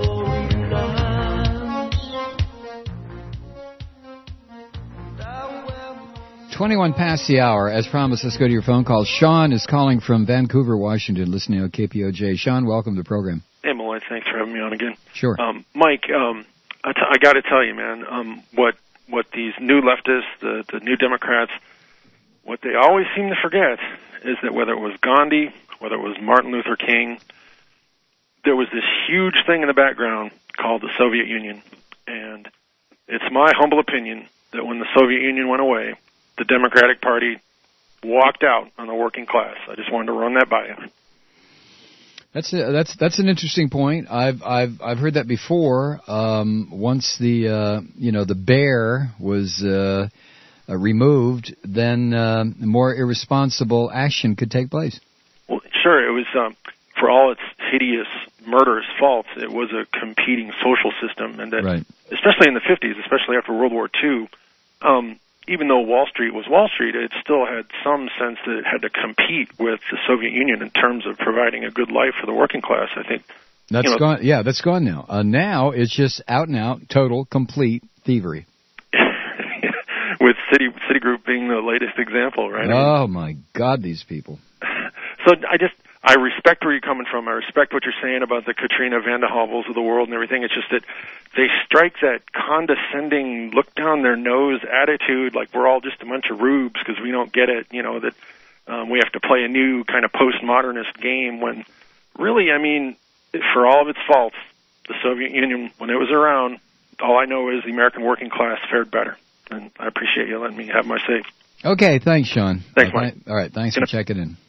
storylines. twenty-one past the hour. As promised, let's go to your phone call. Sean is calling from Vancouver, Washington, listening on K P O J. Sean, welcome to the program. Hey, Malloy, thanks for having me on again. Sure. Um, Mike, um, I, t- I got to tell you, man, um, what what these new leftists, the, the new Democrats, what they always seem to forget is that whether it was Gandhi, whether it was Martin Luther King, there was this huge thing in the background called the Soviet Union. And it's my humble opinion that when the Soviet Union went away, the Democratic Party walked out on the working class. I just wanted to run that by you. That's a, that's that's an interesting point. I've I've I've heard that before. Um, once the uh, you know the bear was uh, uh, removed, then uh, more irresponsible action could take place. Well, sure. It was um, for all its hideous, murderous faults. It was a competing social system, and that, right. especially in the fifties, especially after World War Two. Um, even though Wall Street was Wall Street, it still had some sense that it had to compete with the Soviet Union in terms of providing a good life for the working class. I think that's you know, gone. Yeah, that's gone now. Uh, now it's just out and out, total, complete thievery. With Citi, Citigroup being the latest example, right? Oh my God, these people. So I just I respect where you're coming from. I respect what you're saying about the Katrina Vanden Heuvel's of the world and everything. It's just that they strike that condescending, look down their nose attitude, like we're all just a bunch of rubes because we don't get it. You know that um, we have to play a new kind of postmodernist game. When really, I mean, for all of its faults, the Soviet Union, when it was around, all I know is the American working class fared better. And I appreciate you letting me have my say. Okay, thanks, Sean. Thanks, All Mike. right, all right, thanks Good for checking in.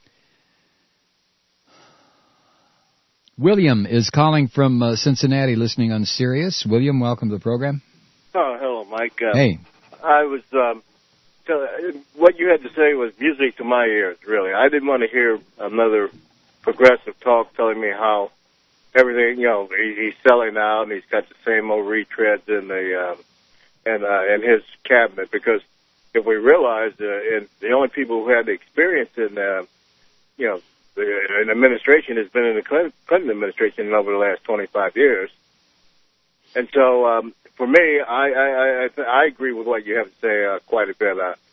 William is calling from uh, Cincinnati, listening on Sirius. William, welcome to the program. Oh, hello, Mike. Uh, Hey. I was, um, tell, what you had to say was music to my ears, really. I didn't want to hear another progressive talk telling me how everything, you know, he, he's selling out and he's got the same old retreads in the, um, and, uh, in his cabinet, because if we realize, uh, and the only people who had the experience in, uh, you know, the, an administration has been in the Clinton, Clinton administration over the last twenty-five years. And so, um, for me, I, I, I, I agree with what you have to say uh, quite a bit. Uh,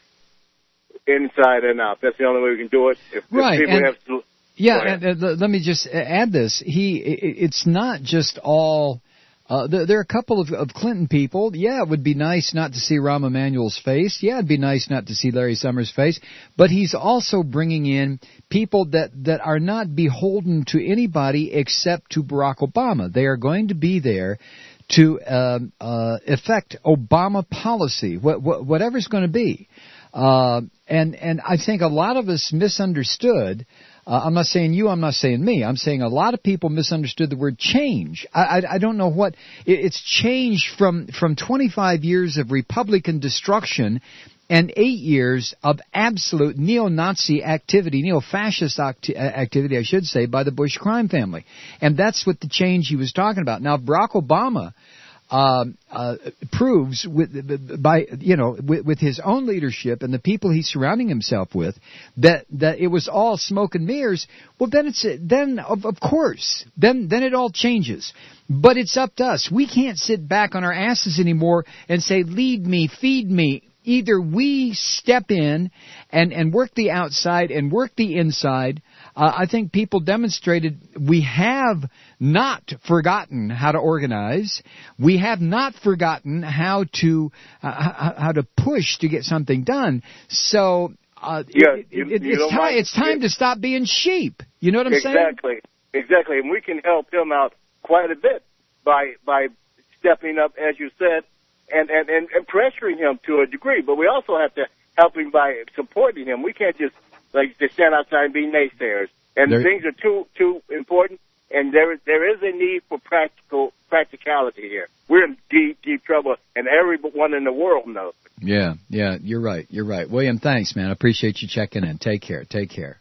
inside and out. That's the only way we can do it. If, Right, if people and- have to, Yeah, Go ahead. and, uh, let me just add this. He, it's not just all. Uh, there, there are a couple of, of Clinton people. Yeah, it would be nice not to see Rahm Emanuel's face. Yeah, it'd be nice not to see Larry Summers' face. But he's also bringing in people that, that are not beholden to anybody except to Barack Obama. They are going to be there to um, uh, affect Obama policy, wh- wh- whatever it's going to be. Uh, and and I think a lot of us misunderstood. Uh, I'm not saying you, I'm not saying me. I'm saying a lot of people misunderstood the word change. I, I, I don't know what it, it's changed from from twenty-five years of Republican destruction and eight years of absolute neo-Nazi activity, neo-fascist acti- activity, I should say, by the Bush crime family. And that's what the change he was talking about. Now, Barack Obama Um, uh, proves with by you know with, with his own leadership and the people he's surrounding himself with that that it was all smoke and mirrors. Well, then it's then of, of course then then it all changes. But it's up to us. We can't sit back on our asses anymore and say, "Lead me, feed me." Either we step in and and work the outside and work the inside. Uh, I think people demonstrated we have not forgotten how to organize. We have not forgotten how to uh, how to push to get something done. So uh, Yeah, it, you- it, you it's know, time. Mike, It's time it- to stop being sheep. You know what I'm saying? exactly, exactly, and we can help him out quite a bit by by stepping up, as you said, and, and, and, and pressuring him to a degree. But we also have to help him by supporting him. We can't just like to stand outside and be naysayers. And There- things are too too important. And there is there is a need for practical practicality here. We're in deep deep trouble, and everyone in the world knows. Yeah, yeah, you're right. You're right. William, thanks, man. I appreciate you checking in. Take care. Take care.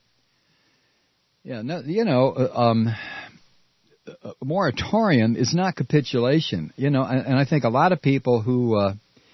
Yeah, no, you know, uh, um, a moratorium is not capitulation. You know, and, and I think a lot of people who, uh,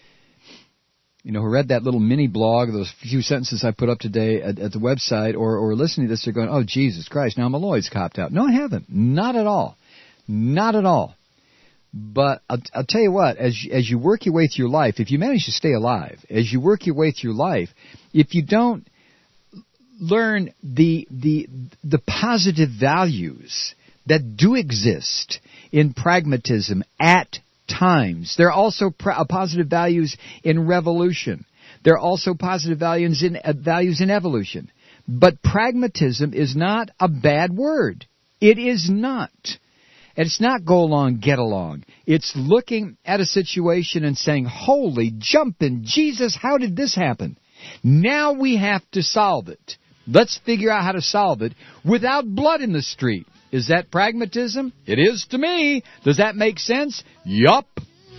you know, who read that little mini blog, those few sentences I put up today at, at the website, or, or listening to this, they're going, "Oh, Jesus Christ, now Malloy's copped out." No, I haven't. Not at all. Not at all. But I'll, I'll tell you what, as you, as you work your way through life, if you manage to stay alive, as you work your way through life, if you don't learn the the the positive values that do exist in pragmatism at times, there are also pra- positive values in revolution. There are also positive values in uh, values in evolution. But pragmatism is not a bad word. It is not. And it's not go along, get along. It's looking at a situation and saying, "Holy jumping Jesus, how did this happen? Now we have to solve it. Let's figure out how to solve it without blood in the street." Is that pragmatism? It is to me. Does that make sense? Yup.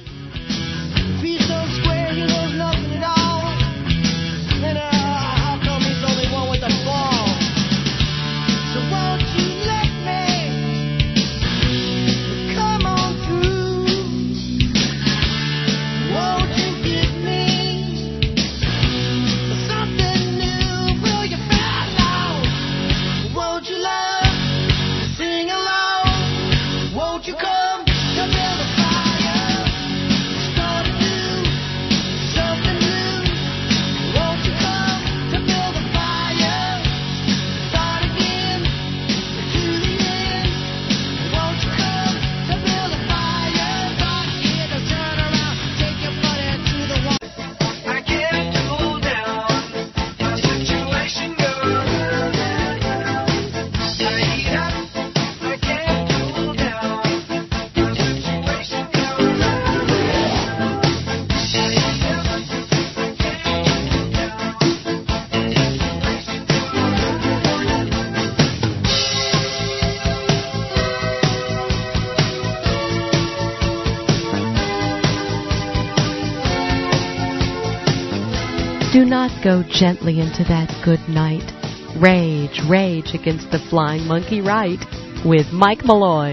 He's so square, he knows nothing at all. And uh, how come he's only one with the ball? So won't you let me come on through? Won't you give me something new? Will you follow? Won't you love? Sing along. Won't you come to build a fire? not go gently into that good night. Rage, rage against the flying monkey right with Mike Malloy.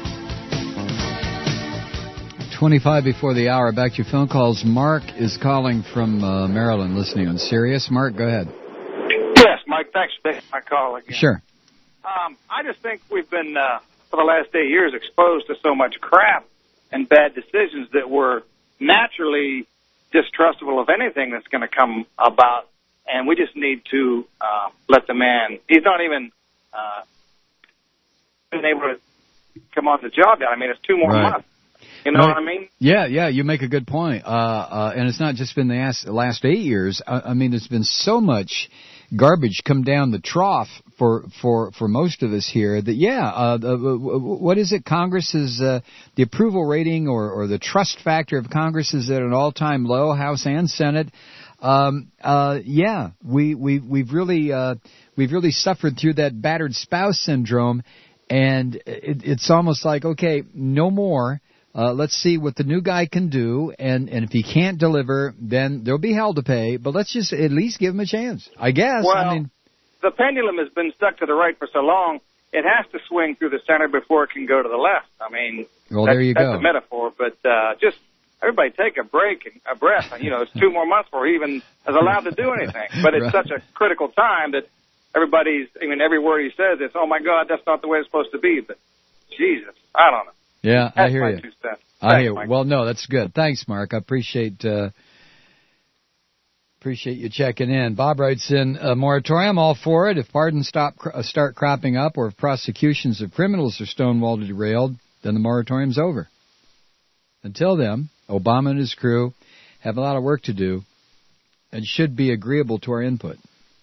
twenty-five before the hour. Back to your phone calls. Mark is calling from uh, Maryland, listening on Sirius. Mark, go ahead. Yes, Mike, thanks for taking my call again. Sure. Um, I just think we've been, uh, for the last eight years, exposed to so much crap and bad decisions that we're naturally distrustful of anything that's going to come about, and we just need to uh, let the man, he's not even uh, been able to come on the job yet. I mean, it's two more Right. months. You know Right. what I mean? Yeah, yeah, you make a good point. Uh, uh, and it's not just been the last, last eight years. I, I mean, there's been so much garbage come down the trough for for, for most of us here that, yeah, uh, the, what is it? Congress is, uh, the approval rating or, or the trust factor of Congress is at an all-time low, House and Senate. Um, uh, yeah, we, we, we've really, uh, we've really suffered through that battered spouse syndrome. And it, it's almost like, okay, no more. Uh, let's see what the new guy can do, and, and if he can't deliver, then there'll be hell to pay. But let's just at least give him a chance, I guess. Well, I mean, the pendulum has been stuck to the right for so long, it has to swing through the center before it can go to the left. I mean, well, that's, there you that's go. a metaphor, but uh, just everybody take a break and a breath. You know, it's two more months before he even is allowed to do anything. But it's Right. such a critical time that everybody's, I mean, every word he says, it's, oh, my God, that's not the way it's supposed to be. But, Jesus, I don't know. Yeah, That's I hear my you. two cents. I Thanks, hear. Mike. Well, no, that's good. Thanks, Mark. I appreciate uh, appreciate you checking in. Bob writes in a moratorium, all for it. If pardons stop uh, start cropping up, or if prosecutions of criminals are stonewalled or derailed, then the moratorium's over. Until then, Obama and his crew have a lot of work to do, and should be agreeable to our input.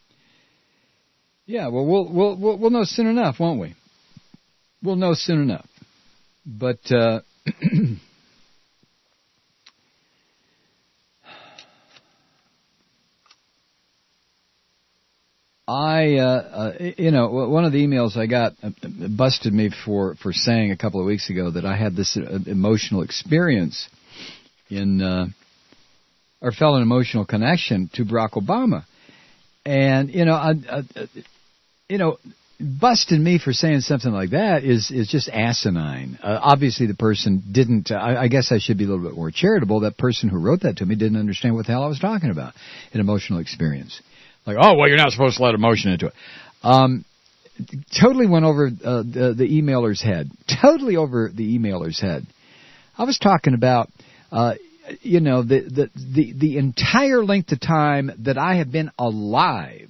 Yeah, well, we'll we'll we'll, we'll know soon enough, won't we? We'll know soon enough. But. Uh, I, uh, uh, you know, one of the emails I got busted me for, for saying a couple of weeks ago that I had this uh, emotional experience in, uh, or felt an emotional connection to Barack Obama. And, you know, I, I, you know, busting me for saying something like that is, is just asinine. Uh, obviously the person didn't, uh, I, I guess I should be a little bit more charitable. That person who wrote that to me didn't understand what the hell I was talking about, an emotional experience. Like, oh, well, you're not supposed to let emotion into it. Um, totally went over uh, the, the emailer's head. Totally over the emailer's head. I was talking about, uh, you know, the, the, the, the entire length of time that I have been alive.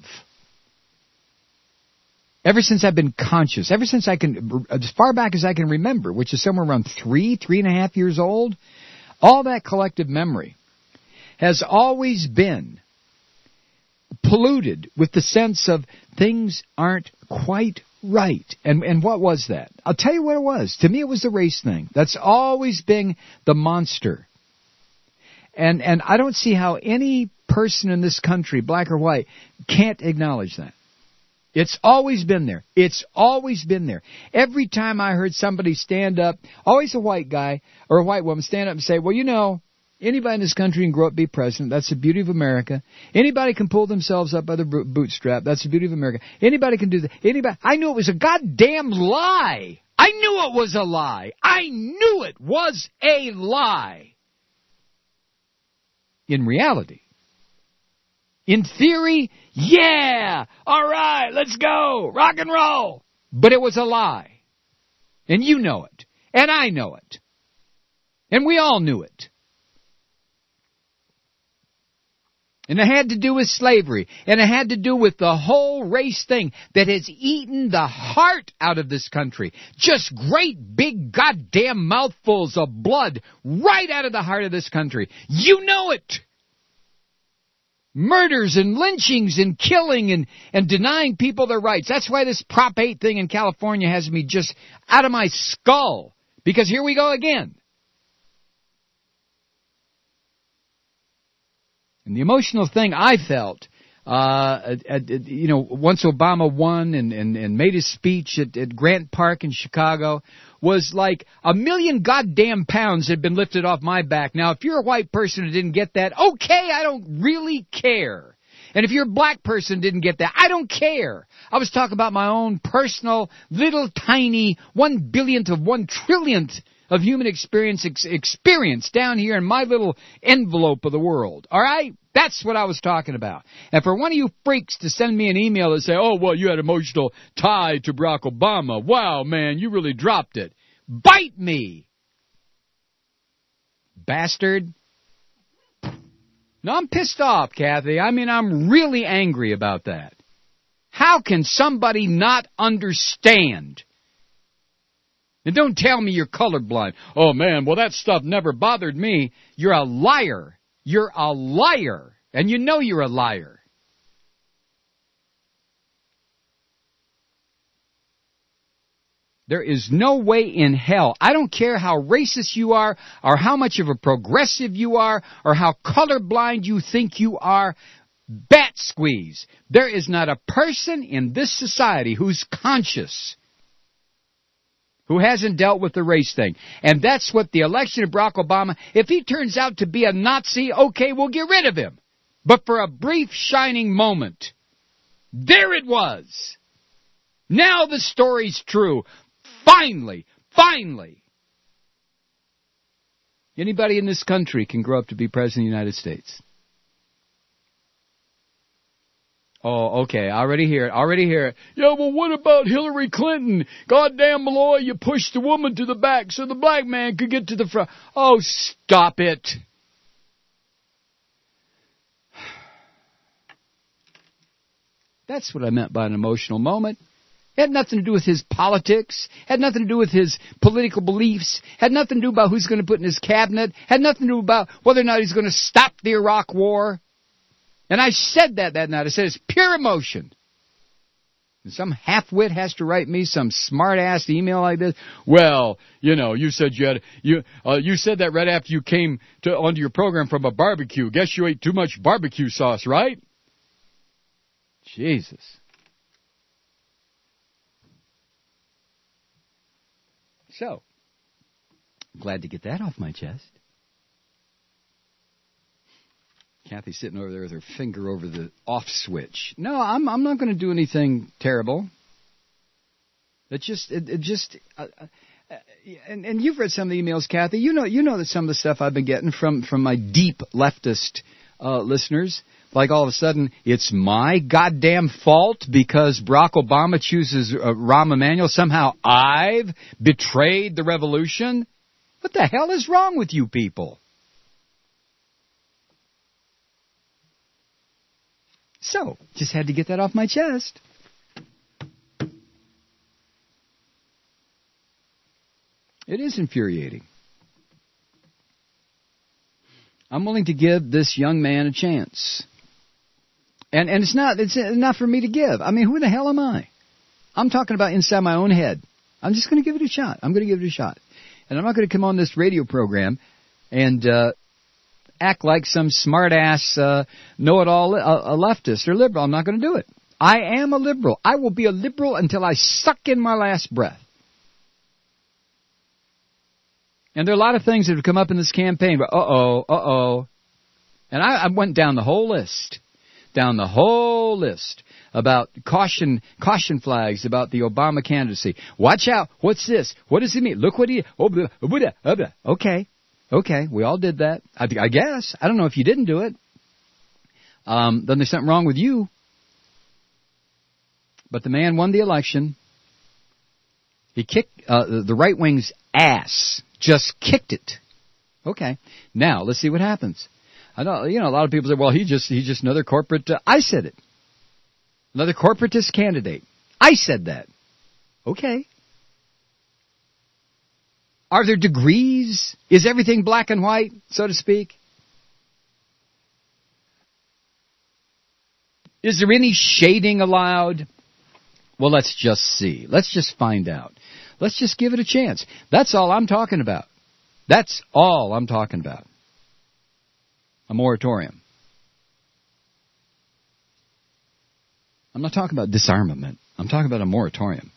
Ever since I've been conscious, ever since I can, as far back as I can remember, which is somewhere around three, three and a half years old, all that collective memory has always been polluted with the sense of things aren't quite right. And and what was that? I'll tell you what it was. To me, it was the race thing. That's always been the monster. And and I don't see how any person in this country, black or white, can't acknowledge that. It's always been there. It's always been there. Every time I heard somebody stand up, always a white guy or a white woman stand up and say, well, you know, anybody in this country can grow up and be president. That's the beauty of America. Anybody can pull themselves up by their bootstrap. That's the beauty of America. Anybody can do that. Anybody. I knew it was a goddamn lie. I knew it was a lie. I knew it was a lie. In reality, in theory, yeah, all right, let's go, rock and roll. But it was a lie. And you know it. And I know it. And we all knew it. And it had to do with slavery. And it had to do with the whole race thing that has eaten the heart out of this country. Just great big goddamn mouthfuls of blood right out of the heart of this country. You know it. Murders and lynchings and killing and, and denying people their rights. That's why this Prop eight thing in California has me just out of my skull. Because here we go again. And the emotional thing I felt, uh, at, at, you know, once Obama won and, and, and made his speech at, at Grant Park in Chicago, was like a million goddamn pounds had been lifted off my back. Now, if you're a white person who didn't get that, okay, I don't really care. And if your black person didn't get that, I don't care. I was talking about my own personal, little tiny, one billionth of one trillionth of human experience ex- experience down here in my little envelope of the world. All right? That's what I was talking about. And for one of you freaks to send me an email and say, oh, well, you had emotional tie to Barack Obama. Wow, man, you really dropped it. Bite me, bastard. No, I'm pissed off, Kathy. I mean, I'm really angry about that. How can somebody not understand? And don't tell me you're colorblind. Oh, man, well, that stuff never bothered me. You're a liar. You're a liar. And you know you're a liar. There is no way in hell. I don't care how racist you are, or how much of a progressive you are, or how colorblind you think you are. Bat squeeze. There is not a person in this society who's conscious, who hasn't dealt with the race thing. And that's what the election of Barack Obama, if he turns out to be a Nazi, okay, we'll get rid of him. But for a brief shining moment, there it was. Now the story's true. Finally, finally. Anybody in this country can grow up to be president of the United States. Oh, okay, I already hear it, already hear it. Yeah, well, what about Hillary Clinton? Goddamn, Malloy, you pushed the woman to the back so the black man could get to the front. Oh, stop it. That's what I meant by an emotional moment. It had nothing to do with his politics, had nothing to do with his political beliefs, had nothing to do about who's going to put in his cabinet, had nothing to do about whether or not he's going to stop the Iraq War. And I said that that night. I said it's pure emotion. And some half-wit has to write me some smart-ass email like this. Well, you know, you said you had you uh, you said that right after you came to onto your program from a barbecue. Guess you ate too much barbecue sauce, right? Jesus. So, glad to get that off my chest. Kathy's sitting over there with her finger over the off switch. No, I'm I'm not going to do anything terrible. It just it, it just uh, uh, and and you've read some of the emails, Kathy. You know you know that some of the stuff I've been getting from from my deep leftist uh, listeners. Like all of a sudden, it's my goddamn fault because Barack Obama chooses uh, Rahm Emanuel. Somehow I've betrayed the revolution. What the hell is wrong with you people? So, just had to get that off my chest. It is infuriating. I'm willing to give this young man a chance. And and it's not it's not for me to give. I mean, who the hell am I? I'm talking about inside my own head. I'm just going to give it a shot. I'm going to give it a shot. And I'm not going to come on this radio program and uh, act like some smart-ass uh, know-it-all uh, a leftist or liberal. I'm not going to do it. I am a liberal. I will be a liberal until I suck in my last breath. And there are a lot of things that have come up in this campaign. But uh-oh, uh-oh. And I, I went down the whole list. Down the whole list about caution caution flags about the Obama candidacy. Watch out. What's this? What does it mean? Look what he... Oh, blah, blah, blah, blah. Okay. Okay. We all did that. I, I guess. I don't know if you didn't do it. Um, then there's something wrong with you. But the man won the election. He kicked uh, the, the right wing's ass. Just kicked it. Okay. Now, let's see what happens. I know, you know, a lot of people say, well, he just, he's just another corporate, uh, I said it. Another corporatist candidate. I said that. Okay. Are there degrees? Is everything black and white, so to speak? Is there any shading allowed? Well, let's just see. Let's just find out. Let's just give it a chance. That's all I'm talking about. That's all I'm talking about. A moratorium. I'm not talking about disarmament. I'm talking about a moratorium.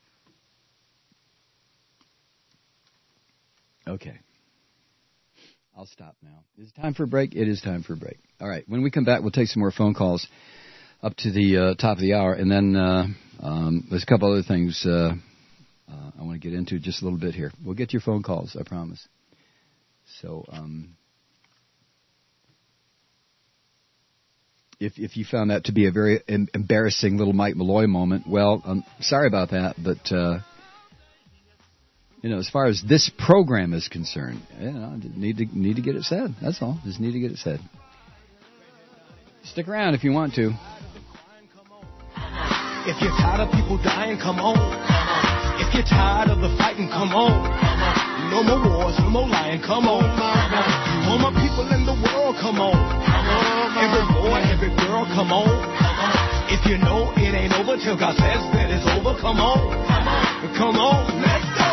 Okay. I'll stop now. Is it time for a break? It is time for a break. All right. When we come back, we'll take some more phone calls up to the uh, top of the hour, and then uh, um, there's a couple other things uh, uh, I want to get into just a little bit here. We'll get your phone calls, I promise. So um, if if you found that to be a very em- embarrassing little Mike Malloy moment, well, I'm sorry about that, but uh, you know, as far as this program is concerned, you know, need to need to get it said. That's all. Just need to get it said. Stick around if you want to. If you're tired of people dying, come on. If you're tired of the fighting, come on. No more wars, no more lying, come on. All my people in the world, come on. Every boy, every girl, come on. If you know it ain't over till God says that it's over, come on. Come on, let's go.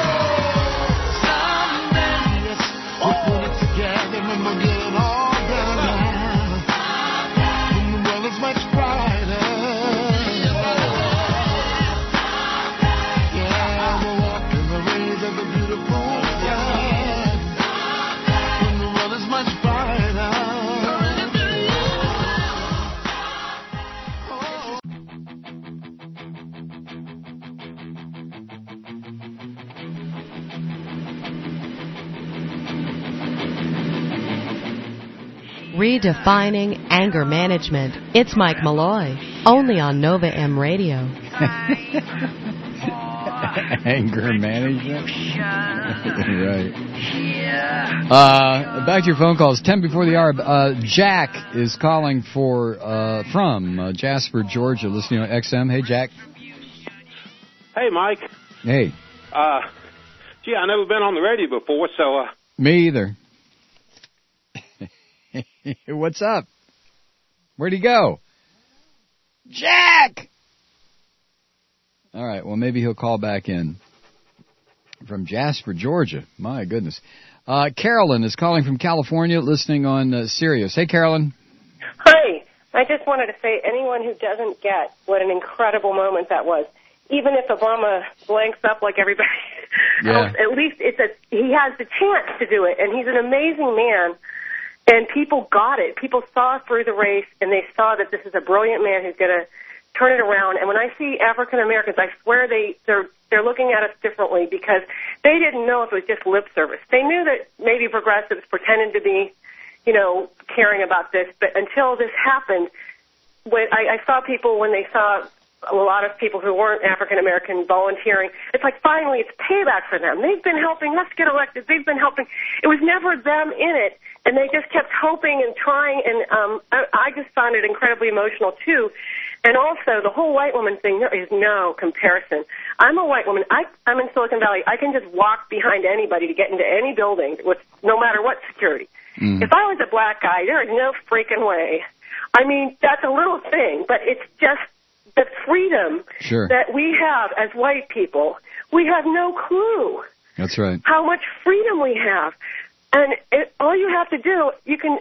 Someday we'll put it together and we'll get it all done. When the world is much brighter. Yeah, we'll walk in the rays of the beautiful sky. When the world is much brighter. Redefining anger management. It's Mike Malloy, only on Nova M Radio. Anger management? Right. Uh, back to your phone calls. ten before the hour. Uh, Jack is calling for uh, from uh, Jasper, Georgia, listening on X M. Hey, Jack. Hey, Mike. Hey. Uh, gee, I never been on the radio before, so... Uh, Me either. What's up? Where'd he go? Jack! All right, well, maybe he'll call back in from Jasper, Georgia. My goodness. Uh, Carolyn is calling from California, listening on uh, Sirius. Hey, Carolyn. Hi. I just wanted to say, anyone who doesn't get what an incredible moment that was, even if Obama blanks up like everybody yeah. else, at least it's a, he has the chance to do it, and he's an amazing man. And people got it. People saw through the race, and they saw that this is a brilliant man who's going to turn it around. And when I see African Americans, I swear they they're they're looking at us differently because they didn't know if it was just lip service. They knew that maybe progressives pretended to be, you know, caring about this, but until this happened, when I, I saw people when they saw a lot of people who weren't African American volunteering, it's like finally it's payback for them. They've been helping us get elected. They've been helping. It was never them in it. And they just kept hoping and trying, and um, I, I just found it incredibly emotional, too. And also, the whole white woman thing, there is no comparison. I'm a white woman. I, I'm in Silicon Valley. I can just walk behind anybody to get into any building, with no matter what security. Mm. If I was a black guy, there is no freaking way. I mean, that's a little thing, but it's just the freedom sure. that we have as white people. We have no clue. That's right. How much freedom we have. And it, all you have to do, you can,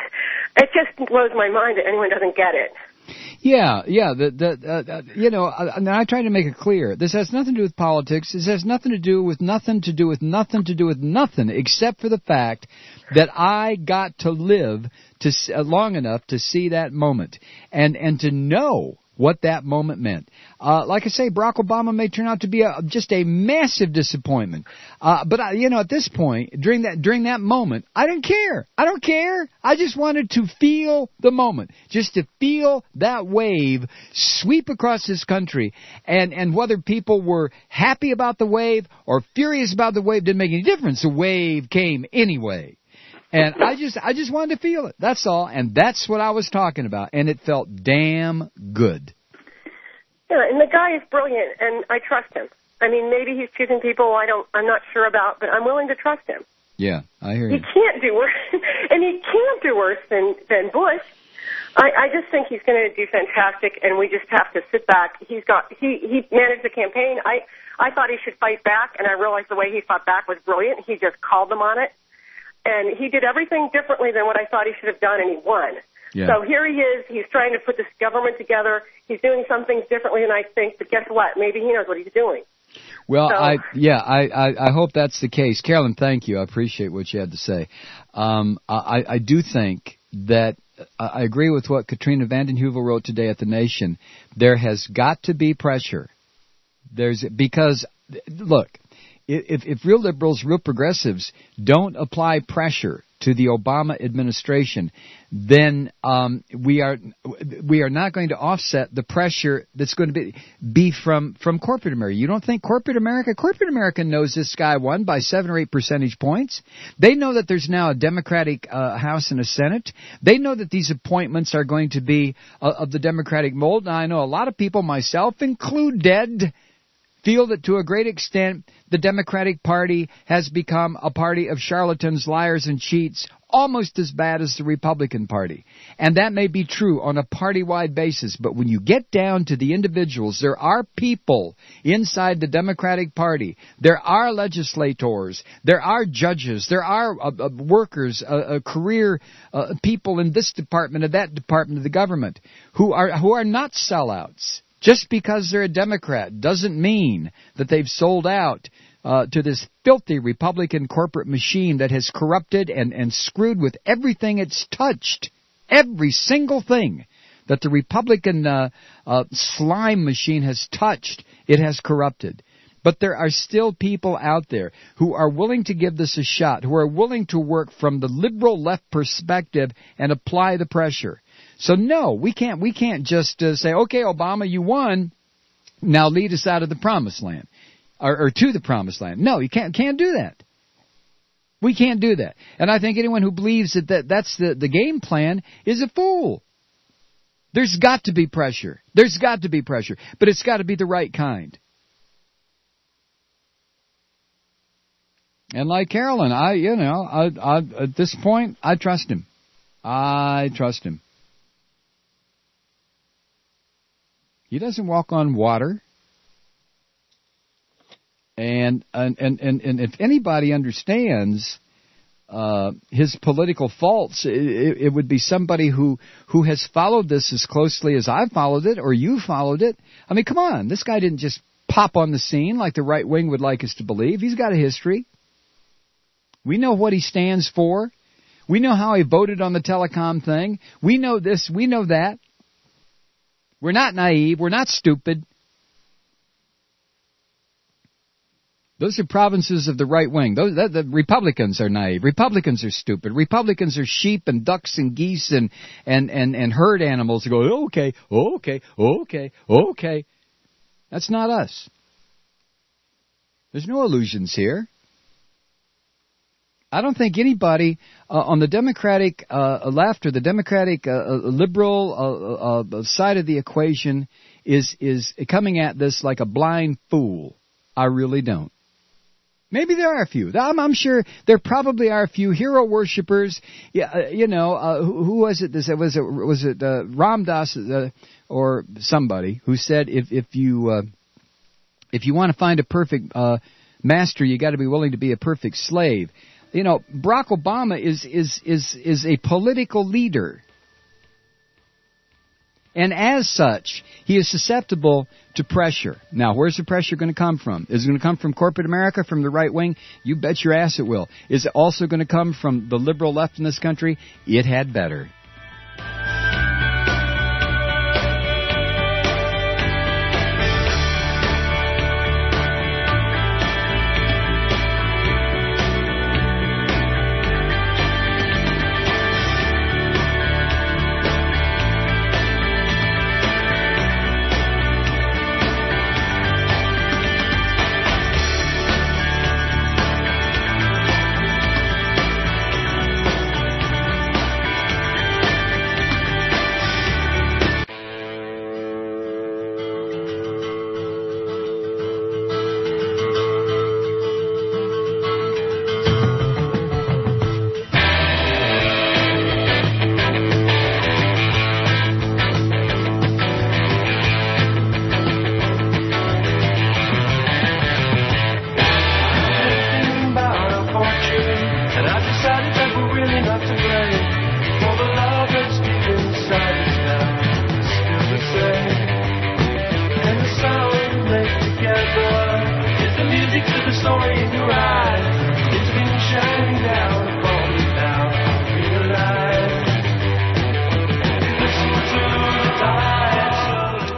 it just blows my mind that anyone doesn't get it. Yeah, yeah, the, the, uh, you know, I, I try to make it clear. This has nothing to do with politics. This has nothing to do with nothing to do with nothing to do with nothing except for the fact that I got to live to uh, long enough to see that moment and, and to know what that moment meant. Uh, like I say, Barack Obama may turn out to be a, just a massive disappointment. Uh, but, I, you know, at this point, during that during that moment, I didn't care. I don't care. I just wanted to feel the moment, just to feel that wave sweep across this country. And, and whether people were happy about the wave or furious about the wave didn't make any difference. The wave came anyway. And I just I just wanted to feel it. That's all. And that's what I was talking about. And it felt damn good. Yeah, and the guy is brilliant, and I trust him. I mean, maybe he's choosing people I don't, I'm not sure about, but I'm willing to trust him. Yeah, I hear you. He can't do worse, and he can't do worse than, than Bush. I, I just think he's going to do fantastic, and we just have to sit back. He's got he he managed the campaign. I I thought he should fight back, and I realized the way he fought back was brilliant. He just called them on it. And he did everything differently than what I thought he should have done, and he won. Yeah. So here he is. He's trying to put this government together. He's doing some things differently than I think, but guess what? Maybe he knows what he's doing. Well, So- I yeah, I, I, I hope that's the case. Carolyn, thank you. I appreciate what you had to say. Um, I, I do think that I agree with what Katrina vanden Heuvel wrote today at The Nation. There has got to be pressure. There's because look, if if real liberals, real progressives don't apply pressure to the Obama administration, then um, we are we are not going to offset the pressure that's going to be be from from corporate America. You don't think corporate America? Corporate America knows this guy won by seven or eight percentage points. They know that there's now a Democratic uh, House and a Senate. They know that these appointments are going to be uh, of the Democratic mold. Now, I know a lot of people, myself included, feel that to a great extent the Democratic Party has become a party of charlatans, liars, and cheats, almost as bad as the Republican Party. And that may be true on a party-wide basis, but when you get down to the individuals, there are people inside the Democratic Party, there are legislators, there are judges, there are uh, uh, workers, uh, uh, career uh, people in this department or that department of the government who are who are not sellouts. Just because they're a Democrat doesn't mean that they've sold out uh, to this filthy Republican corporate machine that has corrupted and, and screwed with everything it's touched. Every single thing that the Republican uh, uh, slime machine has touched, it has corrupted. But there are still people out there who are willing to give this a shot, who are willing to work from the liberal left perspective and apply the pressure. So no, we can't. We can't just uh, say, "Okay, Obama, you won. Now lead us out of the promised land, or, or to the promised land." No, you can't. Can't do that. We can't do that. And I think anyone who believes that, that that's the, the game plan is a fool. There's got to be pressure. There's got to be pressure, but it's got to be the right kind. And like Carolyn, I, you know, I, I, at this point, I trust him. I trust him. He doesn't walk on water. And and and, and if anybody understands uh, his political faults, it, it would be somebody who, who has followed this as closely as I've followed it or you followed it. I mean, come on. This guy didn't just pop on the scene like the right wing would like us to believe. He's got a history. We know what he stands for. We know how he voted on the telecom thing. We know this. We know that. We're not naive. We're not stupid. Those are provinces of the right wing. Those the, the Republicans are naive. Republicans are stupid. Republicans are sheep and ducks and geese and and and, and herd animals who go, oh, okay, oh, okay, oh, okay, oh, okay. That's not us. There's no illusions here. I don't think anybody uh, on the Democratic uh, left or the Democratic uh, liberal uh, uh, side of the equation is is coming at this like a blind fool. I really don't. Maybe there are a few. I'm, I'm sure there probably are a few hero worshippers. Yeah, uh, you know, uh, who, who was it? This was it was it uh, Ram Dass uh, or somebody who said if if you uh, if you want to find a perfect uh, master, you got to be willing to be a perfect slave. You know, Barack Obama is is is is a political leader. And as such, he is susceptible to pressure. Now, where's the pressure going to come from? Is it going to come from corporate America, from the right wing? You bet your ass it will. Is it also going to come from the liberal left in this country? It had better.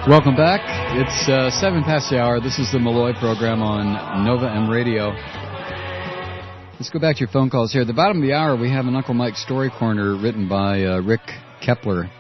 Welcome back. It's uh, seven past the hour. This is the Malloy program on Nova M Radio. Let's go back to your phone calls here. At the bottom of the hour, we have an Uncle Mike Story Corner written by uh, Rick Kepler.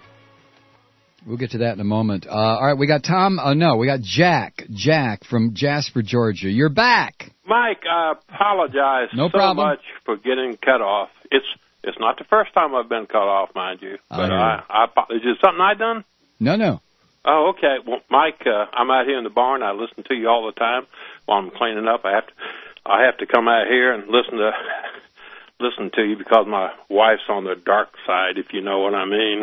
We'll get to that in a moment. Uh, all right, we got Tom. Uh, no, we got Jack. Jack from Jasper, Georgia. You're back. Mike, I apologize no so problem. much for getting cut off. It's it's not the first time I've been cut off, mind you. But I, I, I is it something I done? No, no. Oh, okay. Well, Mike, uh, I'm out here in the barn. I listen to you all the time while I'm cleaning up. I have to I have to come out here and listen to. listen to you because my wife's on the dark side, if you know what I mean.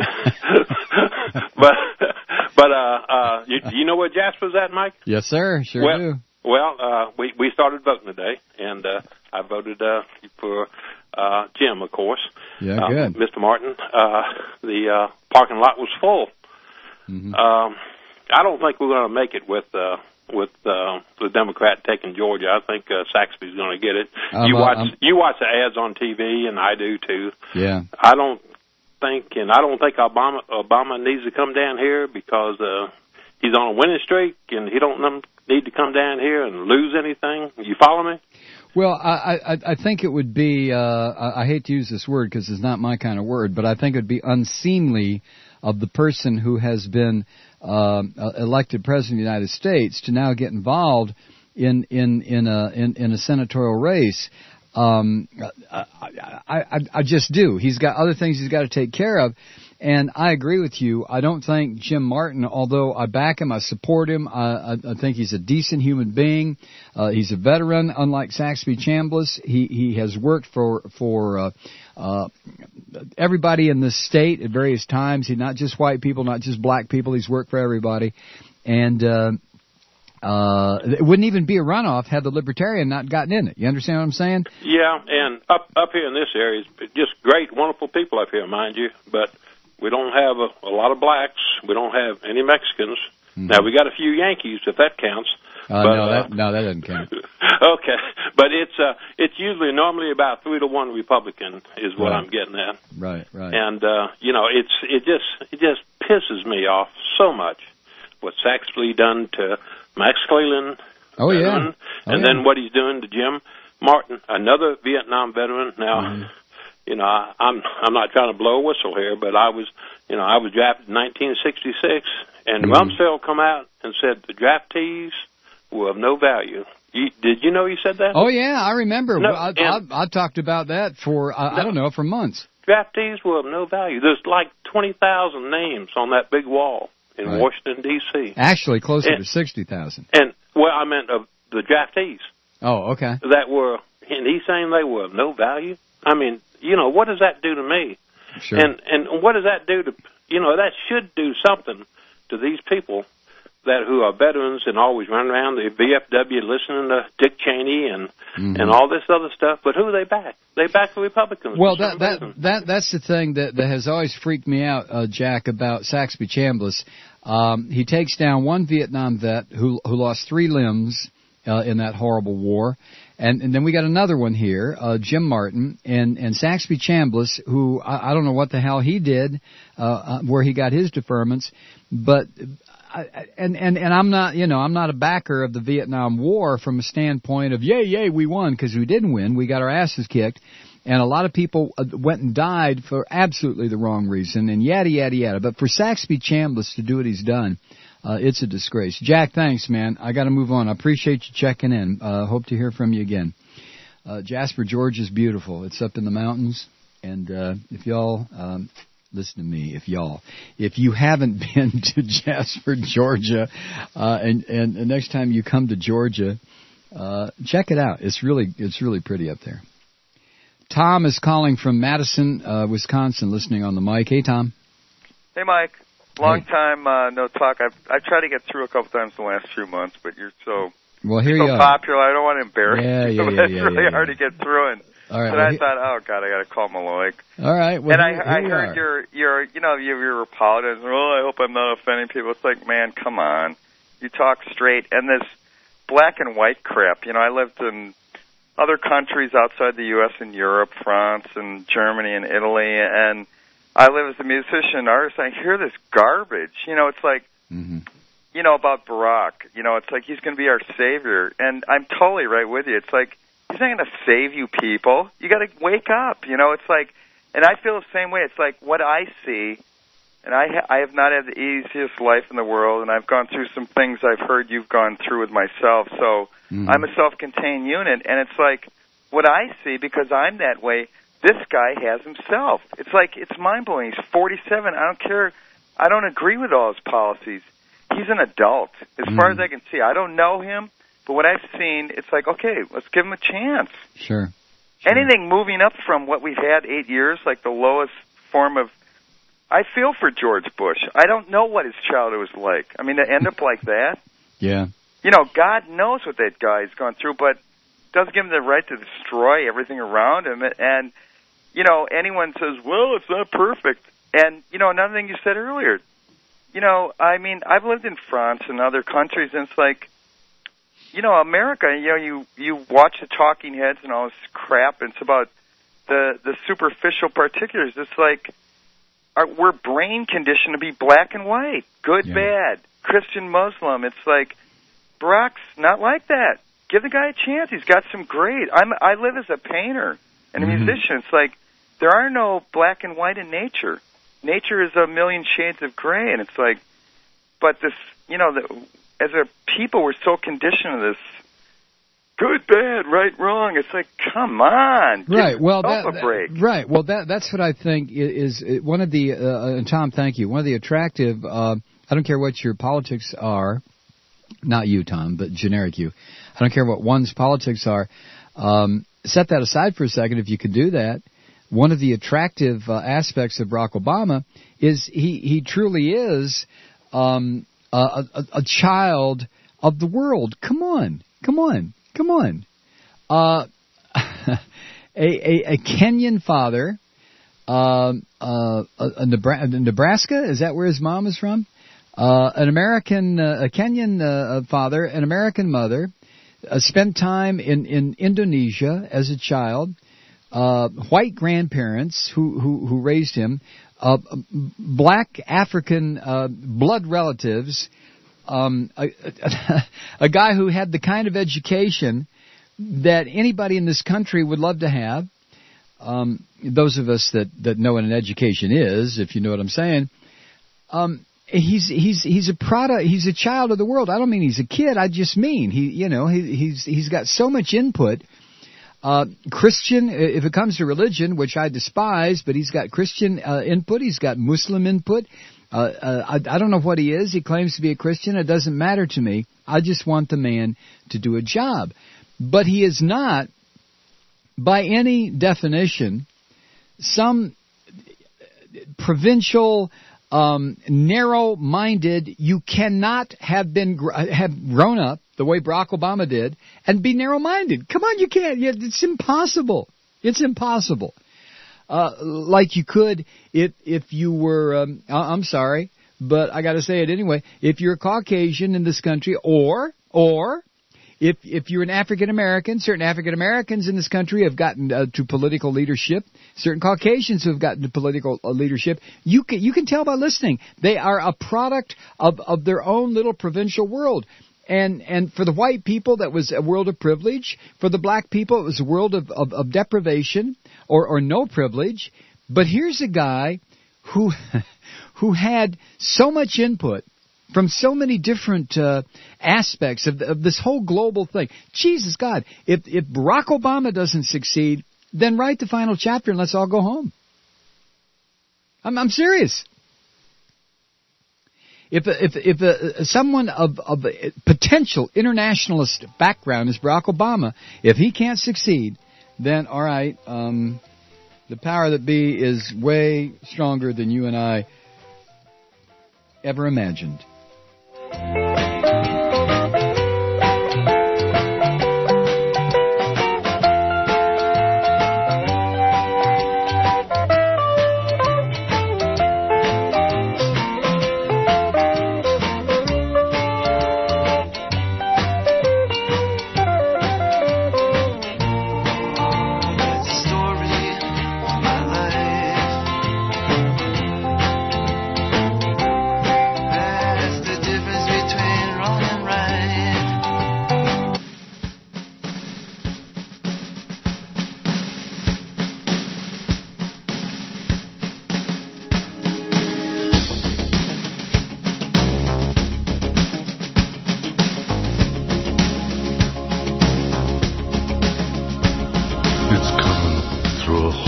but but uh, uh, you, you know where Jasper's at, Mike? Yes, sir. Sure well, do. Well, uh, we we started voting today, and uh, I voted uh, for uh, Jim, of course. Yeah, uh, good. Mister Martin. Uh, the uh, parking lot was full. Mm-hmm. Um, I don't think we're going to make it with. Uh, with uh, the Democrat taking Georgia. I think uh, Saxby's going to get it. Um, you uh, watch um, you watch the ads on T V, and I do too. Yeah. I don't think, and I don't think Obama Obama needs to come down here because uh, he's on a winning streak, and he don't num- need to come down here and lose anything. You follow me? Well, I, I, I think it would be, uh, I, I hate to use this word because it's not my kind of word, but I think it would be unseemly of the person who has been uh, elected president of the United States to now get involved in in in a in, in a senatorial race. Um, I, I, I just do. He's got other things he's got to take care of. And I agree with you. I don't think Jim Martin, although I back him, I support him, I, I, I think he's a decent human being. Uh, he's a veteran, unlike Saxby Chambliss. He he has worked for for uh, uh, everybody in this state at various times. He's not just white people, not just black people. He's worked for everybody. And uh, uh, it wouldn't even be a runoff had the Libertarian not gotten in it. You understand what I'm saying? Yeah, and up up here in this area, it's just great, wonderful people up here, mind you, but we don't have a, a lot of blacks. We don't have any Mexicans. Mm-hmm. Now, we got a few Yankees, if that counts. Uh, but, no, that uh, no, that doesn't count. Okay, but it's uh, it's usually normally about three to one Republican is what Right. I'm getting at. Right, right. And uh, you know, it's it just it just pisses me off so much what Saxby done to Max Cleland. Oh yeah. veteran, Oh, and yeah. then what he's doing to Jim Martin, another Vietnam veteran. Now. Mm-hmm. You know, I, I'm I'm not trying to blow a whistle here, but I was, you know, I was drafted in nineteen sixty-six, and Mm-hmm. Rumsfeld come out and said the draftees were of no value. You, did you know he said that? Oh yeah, I remember. No, I, I, I talked about that for I, I don't know for months. Draftees were of no value. There's like twenty thousand names on that big wall in Right. Washington D C. Actually, closer And- to sixty thousand. And well, I meant of the draftees Oh, okay. that were, and he's saying they were of no value. I mean, you know, what does that do to me? Sure. And and what does that do to, you know, that should do something to these people that who are veterans and always run around the V F W listening to Dick Cheney and Mhm. and all this other stuff. But who they back? They back the Republicans. Well, for that some that reason. that that's the thing that, that has always freaked me out, uh, Jack, about Saxby Chambliss. Um, he takes down one Vietnam vet who who lost three limbs uh, in that horrible war, and and then we got another one here, uh, Jim Martin, and and Saxby Chambliss, who I, I don't know what the hell he did, uh, uh, where he got his deferments, but. I, and, and, and I'm not, you know, I'm not a backer of the Vietnam War from a standpoint of, yay, yay, we won, because we didn't win. We got our asses kicked. And a lot of people uh, went and died for absolutely the wrong reason, and yada, yada, yada. But for Saxby Chambliss to do what he's done, uh, it's a disgrace. Jack, thanks, man. I got to move on. I appreciate you checking in. Uh, hope to hear from you again. Uh, Jasper, Georgia is beautiful. It's up in the mountains. And uh, if y'all... Um, Listen to me, if y'all, if you haven't been to Jasper, Georgia, uh, and, and the next time you come to Georgia, uh, check it out. It's really, it's really pretty up there. Tom is calling from Madison, uh, Wisconsin, listening on the mic. Hey, Tom. Hey, Mike. Long Hey. time uh, no talk. I've I've tried to get through a couple times in the last few months, but you're so Well, here so you are. popular. I don't want to embarrass Yeah, you. yeah, yeah, it's yeah, really yeah, hard yeah. to get through. And All right. but well, I he- thought, oh God, I got to call Malloy. all right. Well, and here, I I here we heard are. your your you know your your apologies. Well, I hope I'm not offending people. It's like, man, come on, you talk straight. And this black and white crap. You know, I lived in other countries outside the U S and Europe, France and Germany and Italy, and I live as a musician and artist. I hear this garbage. You know, it's like Mm-hmm. you know, about Barack. You know, it's like he's going to be our savior, and I'm totally right with you. It's like he's not going to save you people. You got to wake up. You know, it's like, and I feel the same way. It's like what I see, and I ha- I have not had the easiest life in the world, and I've gone through some things I've heard you've gone through with myself. So mm-hmm. I'm a self-contained unit, and it's like what I see, because I'm that way. This guy has himself. It's like, it's mind-blowing. He's forty-seven. I don't care. I don't agree with all his policies. He's an adult, as mm. far as I can see. I don't know him, but what I've seen, it's like, okay, let's give him a chance. Sure. sure. Anything moving up from what we've had eight years, like the lowest form of... I feel for George Bush. I don't know what his childhood was like. I mean, to end up like that? Yeah. You know, God knows what that guy's gone through, but doesn't give him the right to destroy everything around him. And, you know, anyone says, well, it's not perfect. And, you know, another thing you said earlier, you know, I mean, I've lived in France and other countries, and it's like, you know, America, you know, you, you watch the talking heads and all this crap, and it's about the, the superficial particulars. It's like, our, we're brain conditioned to be black and white, good, yeah. bad, Christian, Muslim. It's like, Barack's not like that. Give the guy a chance. He's got some great. I'm, I live as a painter and a mm-hmm. musician. It's like there are no black and white in nature. Nature is a million shades of gray, and it's like, but this, you know, the, as a people, we're so conditioned to this good, bad, right, wrong. It's like, come on, give right? Well, that, a break. right. Well, that that's what I think is, is one of the. Uh, and Tom, thank you. One of the attractive. Uh, I don't care what your politics are. Not you, Tom, but generic you. I don't care what one's politics are. Um, set that aside for a second, if you could do that. One of the attractive uh, aspects of Barack Obama is he, he truly is um, a, a, a child of the world. Come on. Come on. Come on. Uh, a, a, a Kenyan father, uh, uh, a, a Nebraska, is that where his mom is from? Uh, an American, uh, a Kenyan uh, father, an American mother, uh, spent time in, in Indonesia as a child, uh, white grandparents who, who, who raised him, uh, black African uh, blood relatives, um, a, a, a guy who had the kind of education that anybody in this country would love to have. Um, those of us that, that know what an education is, if you know what I'm saying. Um, He's he's he's a product. He's a child of the world. I don't mean he's a kid. I just mean he you know he, he's he's got so much input. Uh, Christian, if it comes to religion, which I despise, but he's got Christian uh, input. He's got Muslim input. Uh, uh, I, I don't know what he is. He claims to be a Christian. It doesn't matter to me. I just want the man to do a job. But he is not, by any definition, some provincial. Um, narrow-minded. You cannot have been have grown up the way Barack Obama did and be narrow-minded. Come on, you can't. It's impossible. It's impossible. Uh, like you could if if you were. Um, I'm sorry, but I got to say it anyway. If you're a Caucasian in this country, or or if if you're an African American, certain African Americans in this country have gotten uh, to political leadership. Certain Caucasians who have gotten to political uh, leadership, you can you can tell by listening. They are a product of, of their own little provincial world. And and for the white people, that was a world of privilege. For the black people, it was a world of, of, of deprivation or, or no privilege. But here's a guy who who had so much input from so many different uh, aspects of, of this whole global thing. Jesus God, if if Barack Obama doesn't succeed, then write the final chapter and let's all go home. I'm, I'm serious. If if if uh, someone of of a potential internationalist background is Barack Obama, if he can't succeed, then all right, um, the power that be is way stronger than you and I ever imagined. Between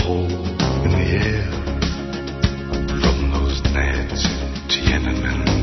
cold in the air from those nads in Tiananmen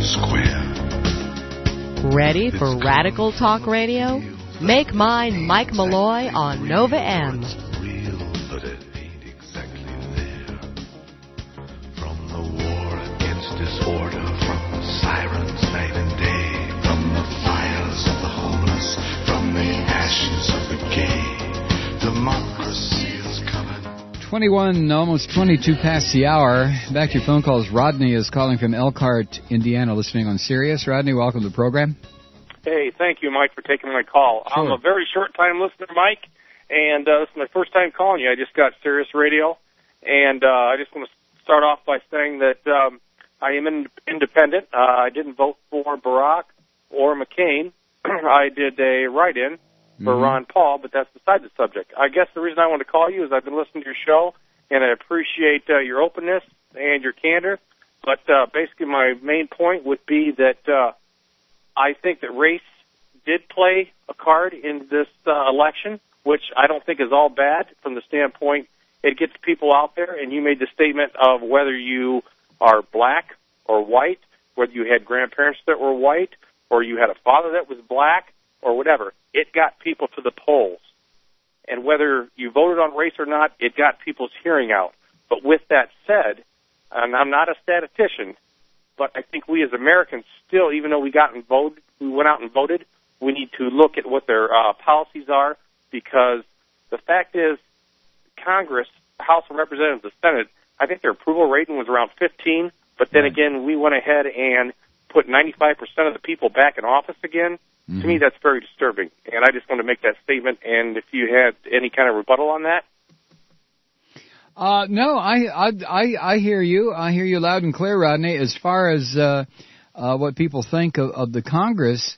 Square. Ready for Radical Talk Radio? Make mine Mike Malloy on Nova M. But it ain't exactly there. From the war against disorder, from the sirens night and day, from the fires of the homeless, from the ashes of the gay, democracy is coming. twenty-one, almost twenty-two past the hour. Back to your phone calls. Rodney is calling from Elkhart, Indiana, listening on Sirius. Rodney, welcome to the program. Hey, thank you, Mike, for taking my call. Sure. I'm a very short-time listener, Mike, and uh, this is my first time calling you. I just got Sirius Radio, and uh, I just want to start off by saying that um, I am in, independent. Uh, I didn't vote for Barack or McCain. I did a write-in for Mm-hmm. Ron Paul, but that's beside the subject. I guess the reason I want to call you is I've been listening to your show, and I appreciate uh, your openness and your candor, but uh, basically my main point would be that uh, I think that race did play a card in this uh, election, which I don't think is all bad from the standpoint it gets people out there, and you made the statement of whether you are black or white, whether you had grandparents that were white, or you had a father that was black, or whatever. It got people to the polls. And whether you voted on race or not, it got people's hearing out. But with that said, and I'm not a statistician, but I think we as Americans still, even though we got and voted, we went out and voted, we need to look at what their uh, policies are, because the fact is, Congress, House of Representatives, the Senate, I think their approval rating was around fifteen, but then again, we went ahead and put ninety-five percent of the people back in office again. Mm-hmm. To me, that's very disturbing, and I just want to make that statement, and if you had any kind of rebuttal on that. Uh, no, I, I, I, I hear you. I hear you loud and clear, Rodney. As far as uh, uh, what people think of, of the Congress,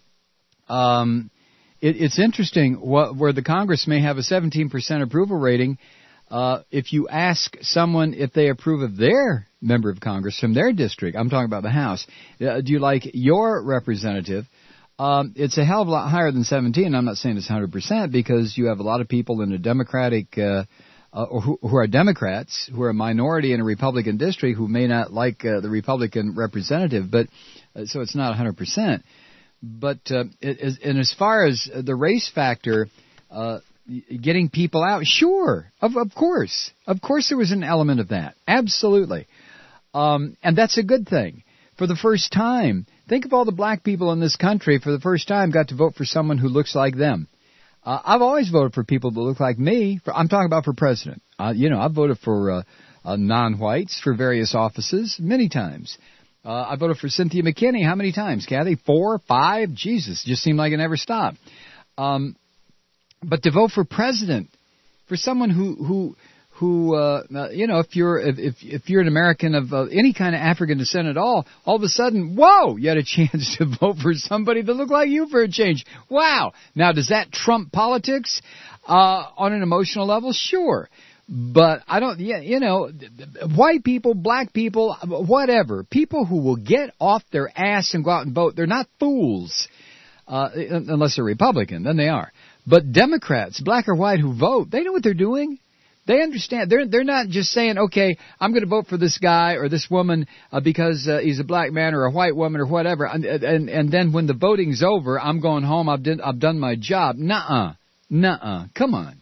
um, it, it's interesting. What, where the Congress may have a seventeen percent approval rating, uh, if you ask someone if they approve of their member of Congress from their district, I'm talking about the House, uh, do you like your representative? Um, it's a hell of a lot higher than seventeen. I'm not saying it's one hundred percent because you have a lot of people in a Democratic uh, Uh, or who, who are Democrats, who are a minority in a Republican district, who may not like uh, the Republican representative, but uh, so it's not one hundred percent. But uh, it, it, and as far as the race factor, uh, getting people out, sure, of, of course, of course, there was an element of that, absolutely, um, and that's a good thing. For the first time, think of all the black people in this country. For the first time, got to vote for someone who looks like them. Uh, I've always voted for people that look like me. For, I'm talking about for president. Uh, you know, I've voted for uh, uh, non-whites for various offices many times. Uh, I voted for Cynthia McKinney how many times, Kathy? Four, five? Jesus, just seemed like it never stopped. Um, but to vote for president, for someone who who who uh, uh, you know, if you're if if, if you're an American of uh, any kind of African descent at all, all of a sudden, whoa, you had a chance to vote for somebody that looked like you for a change. Wow. Now, does that trump politics uh, on an emotional level? Sure. But I don't, yeah, you know, white people, black people, whatever, people who will get off their ass and go out and vote, they're not fools, uh, unless they're Republican, then they are. But Democrats, black or white, who vote, they know what they're doing. They understand. They're they're not just saying, okay, I'm going to vote for this guy or this woman uh, because uh, he's a black man or a white woman or whatever, and, and and then when the voting's over, I'm going home. I've done I've done my job. Nuh-uh, nuh-uh. Come on.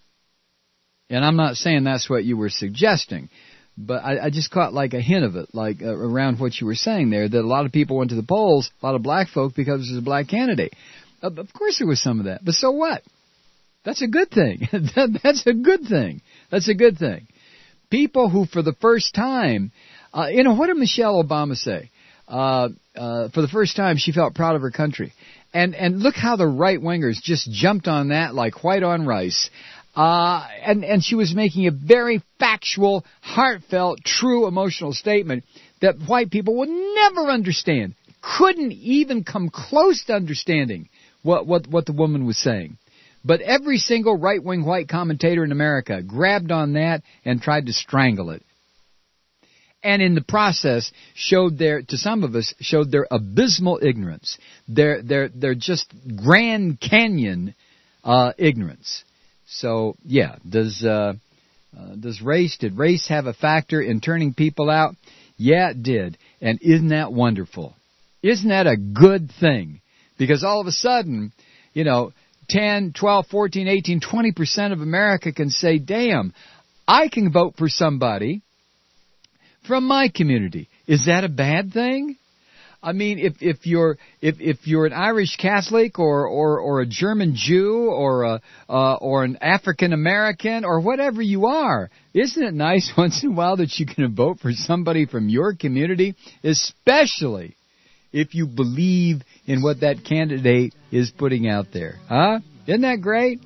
And I'm not saying that's what you were suggesting, but I, I just caught like a hint of it, like uh, around what you were saying there, that a lot of people went to the polls, a lot of black folk, because there's a black candidate. Uh, of course there was some of that, but so what? That's a good thing. That's a good thing. That's a good thing. People who, for the first time, uh, you know, what did Michelle Obama say? Uh, uh, for the first time, she felt proud of her country. And and look how the right-wingers just jumped on that like white on rice. Uh, and, and she was making a very factual, heartfelt, true emotional statement that white people would never understand. Couldn't even come close to understanding what, what, what the woman was saying. But every single right-wing white commentator in America grabbed on that and tried to strangle it. And in the process showed their, to some of us, showed their abysmal ignorance. Their, their, their just Grand Canyon, uh, ignorance. So, yeah, does, uh, Uh, does race, did race have a factor in turning people out? Yeah, it did. And isn't that wonderful? Isn't that a good thing? Because all of a sudden, you know, ten, twelve, fourteen, eighteen, twenty percent of America can say, damn, I can vote for somebody from my community. Is that a bad thing? I mean, if if you're if if you're an Irish Catholic or or or a German Jew or a uh, or an African American or whatever you are, isn't it nice once in a while that you can vote for somebody from your community, especially if you believe in what that candidate is putting out there, huh? Isn't that great?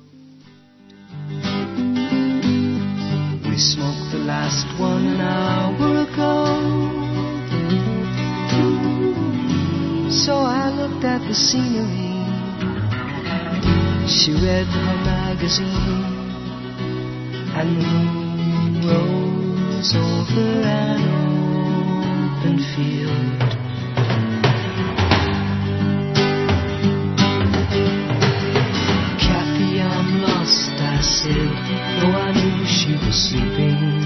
We smoked the last one an hour ago. So I looked at the scenery. She read her magazine, and the moon rose over an open field. Kathy, I'm lost, I said, though I knew she was sleeping.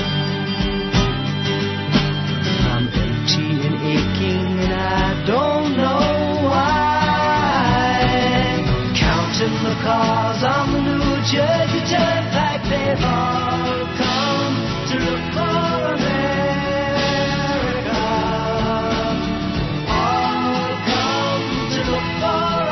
I'm empty and aching, and I don't know why. Counting the cars on the New Jersey Turnpike, they've all come to look for America. All come to look for.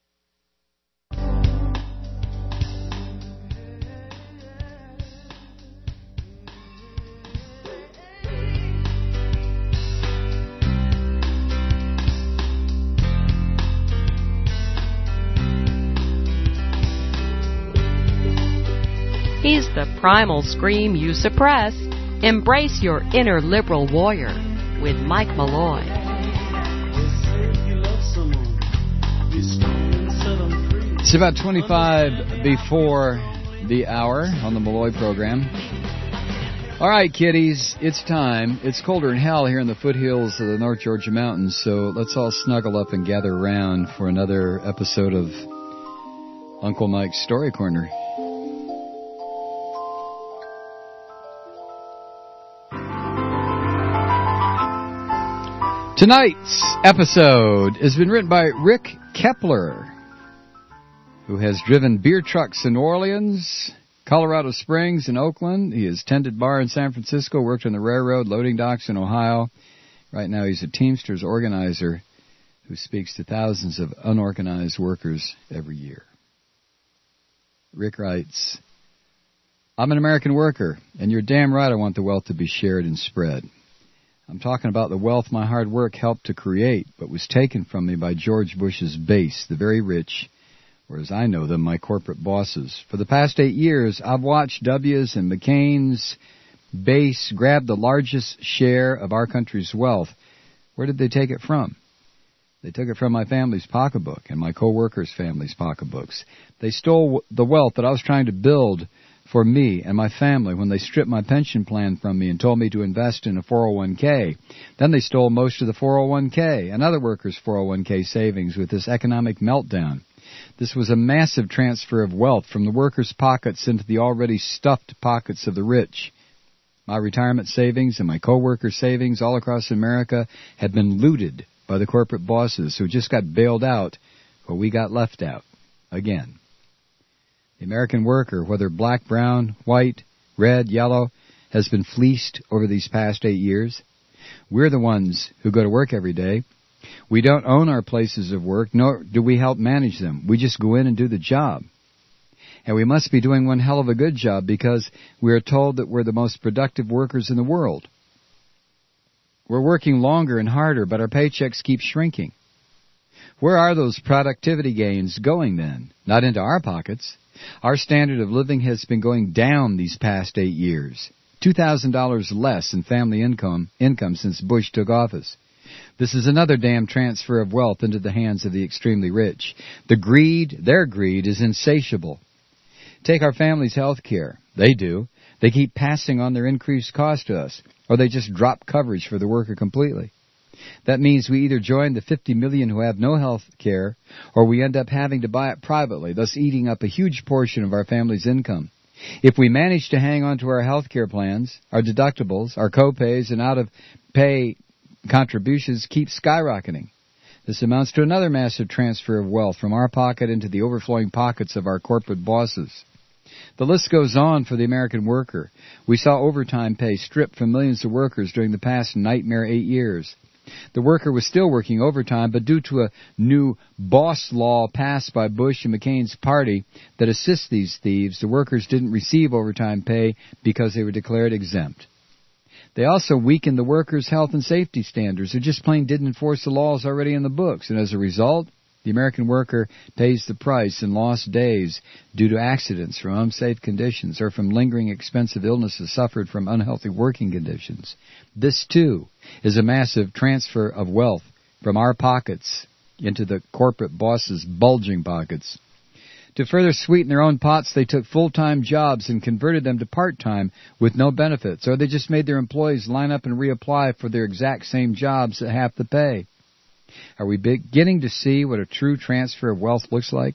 He's the primal scream you suppress. Embrace your inner liberal warrior with Mike Malloy. It's about twenty-five before the hour on the Malloy program. All right, kiddies, it's time. It's colder than hell here in the foothills of the North Georgia mountains, so let's all snuggle up and gather around for another episode of Uncle Mike's Story Corner. Tonight's episode has been written by Rick Kepler, who has driven beer trucks in New Orleans, Colorado Springs, and Oakland. He has tended bar in San Francisco, worked on the railroad, loading docks in Ohio. Right now he's a Teamsters organizer who speaks to thousands of unorganized workers every year. Rick writes, I'm an American worker, and you're damn right I want the wealth to be shared and spread. I'm talking about the wealth my hard work helped to create, but was taken from me by George Bush's base, the very rich, or as I know them, my corporate bosses. For the past eight years, I've watched W's and McCain's base grab the largest share of our country's wealth. Where did they take it from? They took it from my family's pocketbook and my co-workers' family's pocketbooks. They stole the wealth that I was trying to build for me and my family when they stripped my pension plan from me and told me to invest in a four oh one k. Then they stole most of the four oh one k and other workers' four oh one k savings with this economic meltdown. This was a massive transfer of wealth from the workers' pockets into the already stuffed pockets of the rich. My retirement savings and my co-worker savings all across America had been looted by the corporate bosses who just got bailed out, but we got left out again. The American worker, whether black, brown, white, red, yellow, has been fleeced over these past eight years. We're the ones who go to work every day. We don't own our places of work, nor do we help manage them. We just go in and do the job. And we must be doing one hell of a good job because we are told that we're the most productive workers in the world. We're working longer and harder, but our paychecks keep shrinking. Where are those productivity gains going then? Not into our pockets. Our standard of living has been going down these past eight years. two thousand dollars less in family income income since Bush took office. This is another damn transfer of wealth into the hands of the extremely rich. The greed, their greed, is insatiable. Take our family's health care. They do. They keep passing on their increased cost to us, or they just drop coverage for the worker completely. That means we either join the fifty million who have no health care, or we end up having to buy it privately, thus eating up a huge portion of our family's income. If we manage to hang on to our health care plans, our deductibles, our co-pays, and out-of-pay contributions keep skyrocketing. This amounts to another massive transfer of wealth from our pocket into the overflowing pockets of our corporate bosses. The list goes on for the American worker. We saw overtime pay stripped from millions of workers during the past nightmare eight years. The worker was still working overtime, but due to a new boss law passed by Bush and McCain's party that assists these thieves, the workers didn't receive overtime pay because they were declared exempt. They also weakened the workers' health and safety standards. They just plain didn't enforce the laws already in the books, and as a result, the American worker pays the price in lost days due to accidents from unsafe conditions or from lingering expensive illnesses suffered from unhealthy working conditions. This, too, is a massive transfer of wealth from our pockets into the corporate bosses' bulging pockets. To further sweeten their own pots, they took full-time jobs and converted them to part-time with no benefits, or they just made their employees line up and reapply for their exact same jobs at half the pay. Are we beginning to see what a true transfer of wealth looks like?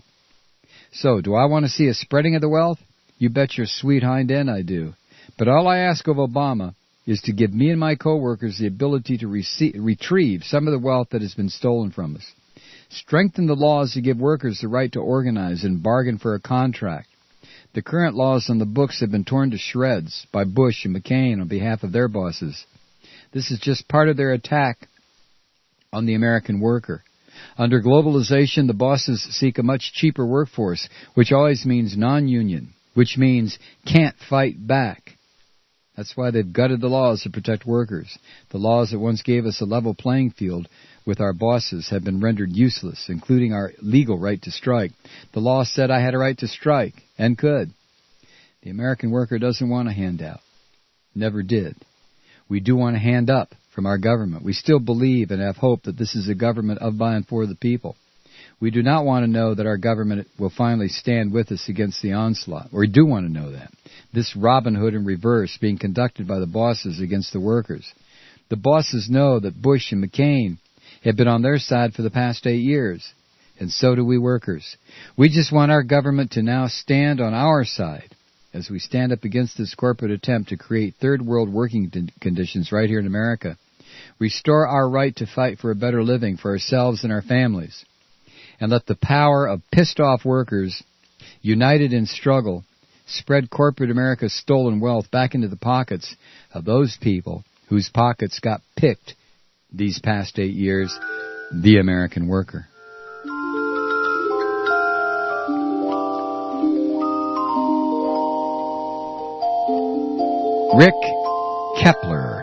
So, do I want to see a spreading of the wealth? You bet your sweet hind end I do. But all I ask of Obama is to give me and my co-workers the ability to receive, retrieve some of the wealth that has been stolen from us. Strengthen the laws to give workers the right to organize and bargain for a contract. The current laws on the books have been torn to shreds by Bush and McCain on behalf of their bosses. This is just part of their attack on the American worker. Under globalization, the bosses seek a much cheaper workforce, which always means non-union, which means can't fight back. That's why they've gutted the laws to protect workers. The laws that once gave us a level playing field with our bosses have been rendered useless, including our legal right to strike. The law said I had a right to strike, and could. The American worker doesn't want a handout. Never did. We do want a hand up from our government. We still believe and have hope that this is a government of, by, and for the people. We do not want to know that our government will finally stand with us against the onslaught. Or we do want to know that. This Robin Hood in reverse being conducted by the bosses against the workers. The bosses know that Bush and McCain have been on their side for the past eight years. And so do we workers. We just want our government to now stand on our side as we stand up against this corporate attempt to create third world working conditions right here in America. Restore our right to fight for a better living for ourselves and our families. And let the power of pissed-off workers, united in struggle, spread corporate America's stolen wealth back into the pockets of those people whose pockets got picked these past eight years, the American worker. Rick Kepler.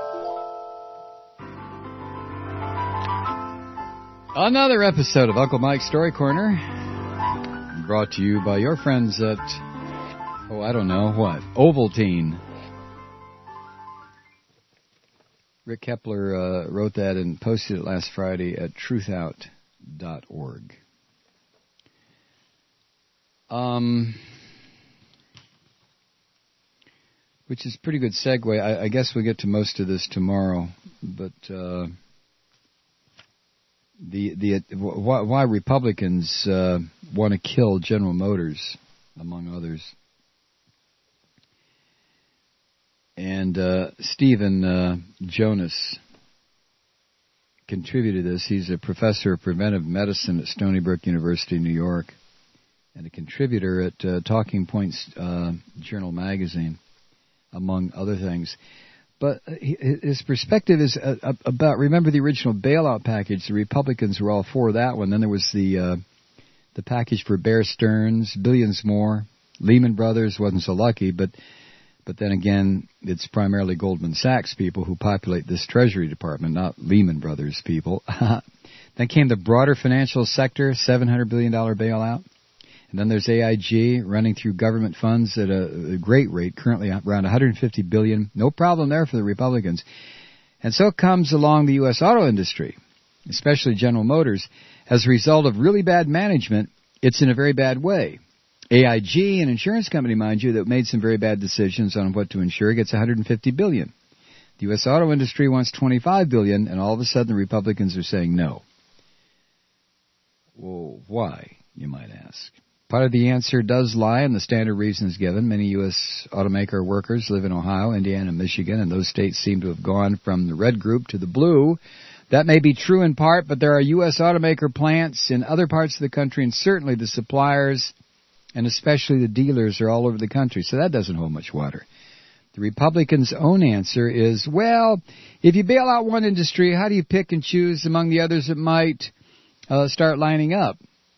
Another episode of Uncle Mike's Story Corner, brought to you by your friends at, oh, I don't know, what, Ovaltine. Rick Kepler uh, wrote that and posted it last Friday at truth out dot org. Um, which is a pretty good segue. I, I guess we'll get to most of this tomorrow, but uh, the the why, why Republicans uh, want to kill General Motors, among others. And uh, Stephen uh, Jonas contributed this. He's a professor of preventive medicine at Stony Brook University, New York, and a contributor at uh, Talking Points uh, Journal magazine, among other things. But his perspective is about, remember the original bailout package? The Republicans were all for that one. Then there was the uh, the package for Bear Stearns, billions more. Lehman Brothers wasn't so lucky, but but then again, it's primarily Goldman Sachs people who populate this Treasury Department, not Lehman Brothers people. Then came the broader financial sector, seven hundred billion dollars bailout. And then there's A I G running through government funds at a, a great rate, currently around one hundred fifty billion dollars. No problem there for the Republicans. And so comes along the U S auto industry, especially General Motors. As a result of really bad management, it's in a very bad way. A I G, an insurance company, mind you, that made some very bad decisions on what to insure, gets one hundred fifty billion dollars. The U S auto industry wants twenty-five billion dollars, and all of a sudden the Republicans are saying no. Well, why, you might ask? Part of the answer does lie in the standard reasons given. Many U S automaker workers live in Ohio, Indiana, and Michigan, and those states seem to have gone from the red group to the blue. That may be true in part, but there are U S automaker plants in other parts of the country, and certainly the suppliers and especially the dealers are all over the country, so that doesn't hold much water. The Republicans' own answer is, well, if you bail out one industry, how do you pick and choose among the others that might uh, start lining up?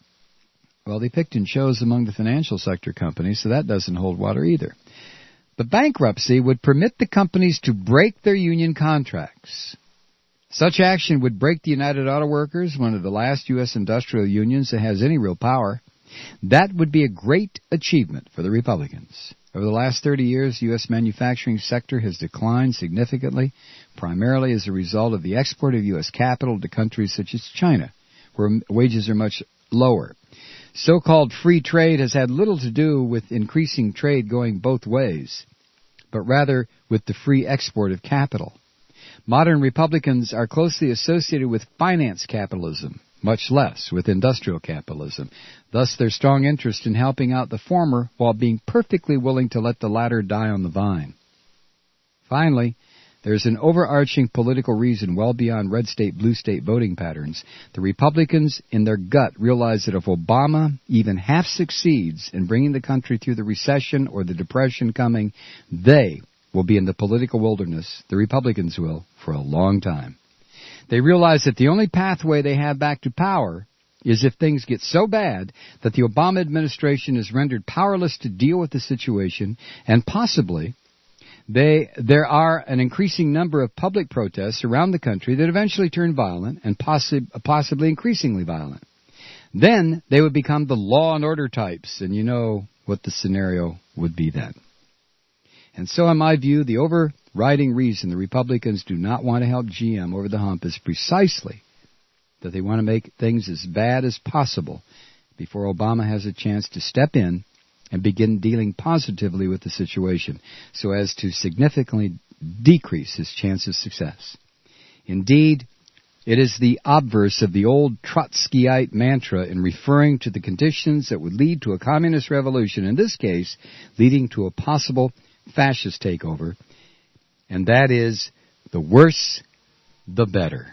Well, they picked and chose among the financial sector companies, so that doesn't hold water either. But bankruptcy would permit the companies to break their union contracts. Such action would break the United Auto Workers, one of the last U S industrial unions that has any real power. That would be a great achievement for the Republicans. Over the last thirty years, the U S manufacturing sector has declined significantly, primarily as a result of the export of U S capital to countries such as China, where wages are much lower. So-called free trade has had little to do with increasing trade going both ways, but rather with the free export of capital. Modern Republicans are closely associated with finance capitalism, much less with industrial capitalism. Thus, their strong interest in helping out the former while being perfectly willing to let the latter die on the vine. Finally, there's an overarching political reason well beyond red state, blue state voting patterns. The Republicans, in their gut, realize that if Obama even half succeeds in bringing the country through the recession or the depression coming, they will be in the political wilderness, the Republicans will, for a long time. They realize that the only pathway they have back to power is if things get so bad that the Obama administration is rendered powerless to deal with the situation, and possibly they there are an increasing number of public protests around the country that eventually turn violent and possi- possibly increasingly violent. Then they would become the law and order types, and you know what the scenario would be then. And so, in my view, the overriding reason the Republicans do not want to help G M over the hump is precisely that they want to make things as bad as possible before Obama has a chance to step in and begin dealing positively with the situation so as to significantly decrease his chance of success. Indeed, it is the obverse of the old Trotskyite mantra in referring to the conditions that would lead to a communist revolution, in this case, leading to a possible fascist takeover, and that is the worse, the better.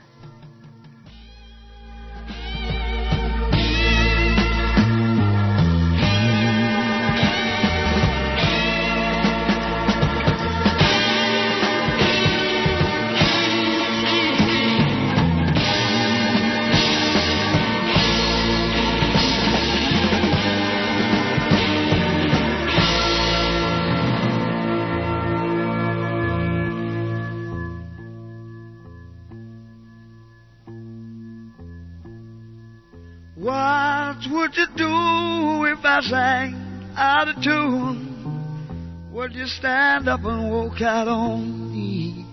What would you do if I sang out of tune? Would you stand up and walk out on me?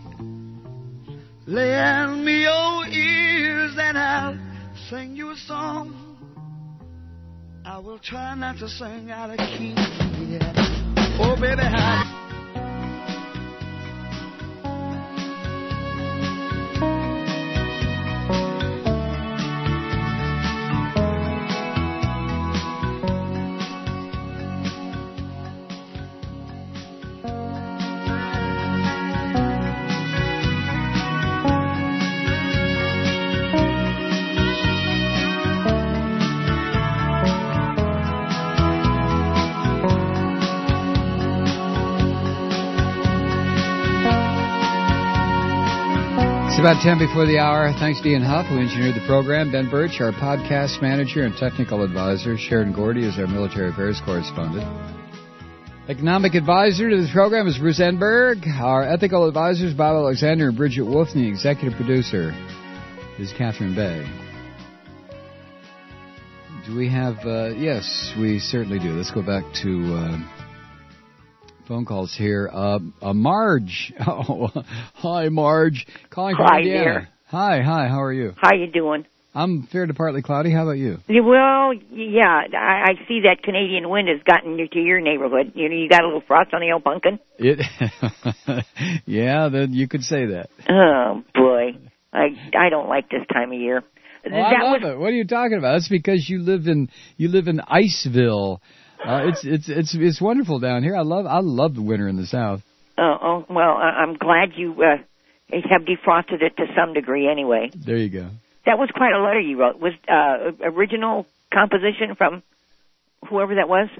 Lend me your ears and I'll sing you a song. I will try not to sing out of key. Yeah. Oh, baby, how... It's about ten before the hour. Thanks to Ian Huff, who engineered the program. Ben Birch, our podcast manager and technical advisor. Sharon Gordy is our military affairs correspondent. Economic advisor to this program is Bruce Enberg. Our ethical advisors, Bob Alexander and Bridget Wolf. And the executive producer is Catherine Bay. Do we have... Uh, yes, we certainly do. Let's go back to... Uh, phone calls here. Uh, uh, Marge. Oh, hi, Marge. Calling from Hi, Indiana. dear. Hi, hi. How are you? How you doing? I'm fair to partly cloudy. How about you? Yeah, Well, yeah, I, I see that Canadian wind has gotten to your neighborhood. You know, you got a little frost on the old pumpkin. It. Yeah, then you could say that. Oh boy, I I don't like this time of year. Oh, I that love was, it. What are you talking about? That's because you live in you live in Iceville. Uh, it's it's it's it's wonderful down here. I love I love the winter in the South. Oh, oh well, I- I'm glad you uh, have defrosted it to some degree anyway. There you go. That was quite a letter you wrote. Was uh, original composition from whoever that was?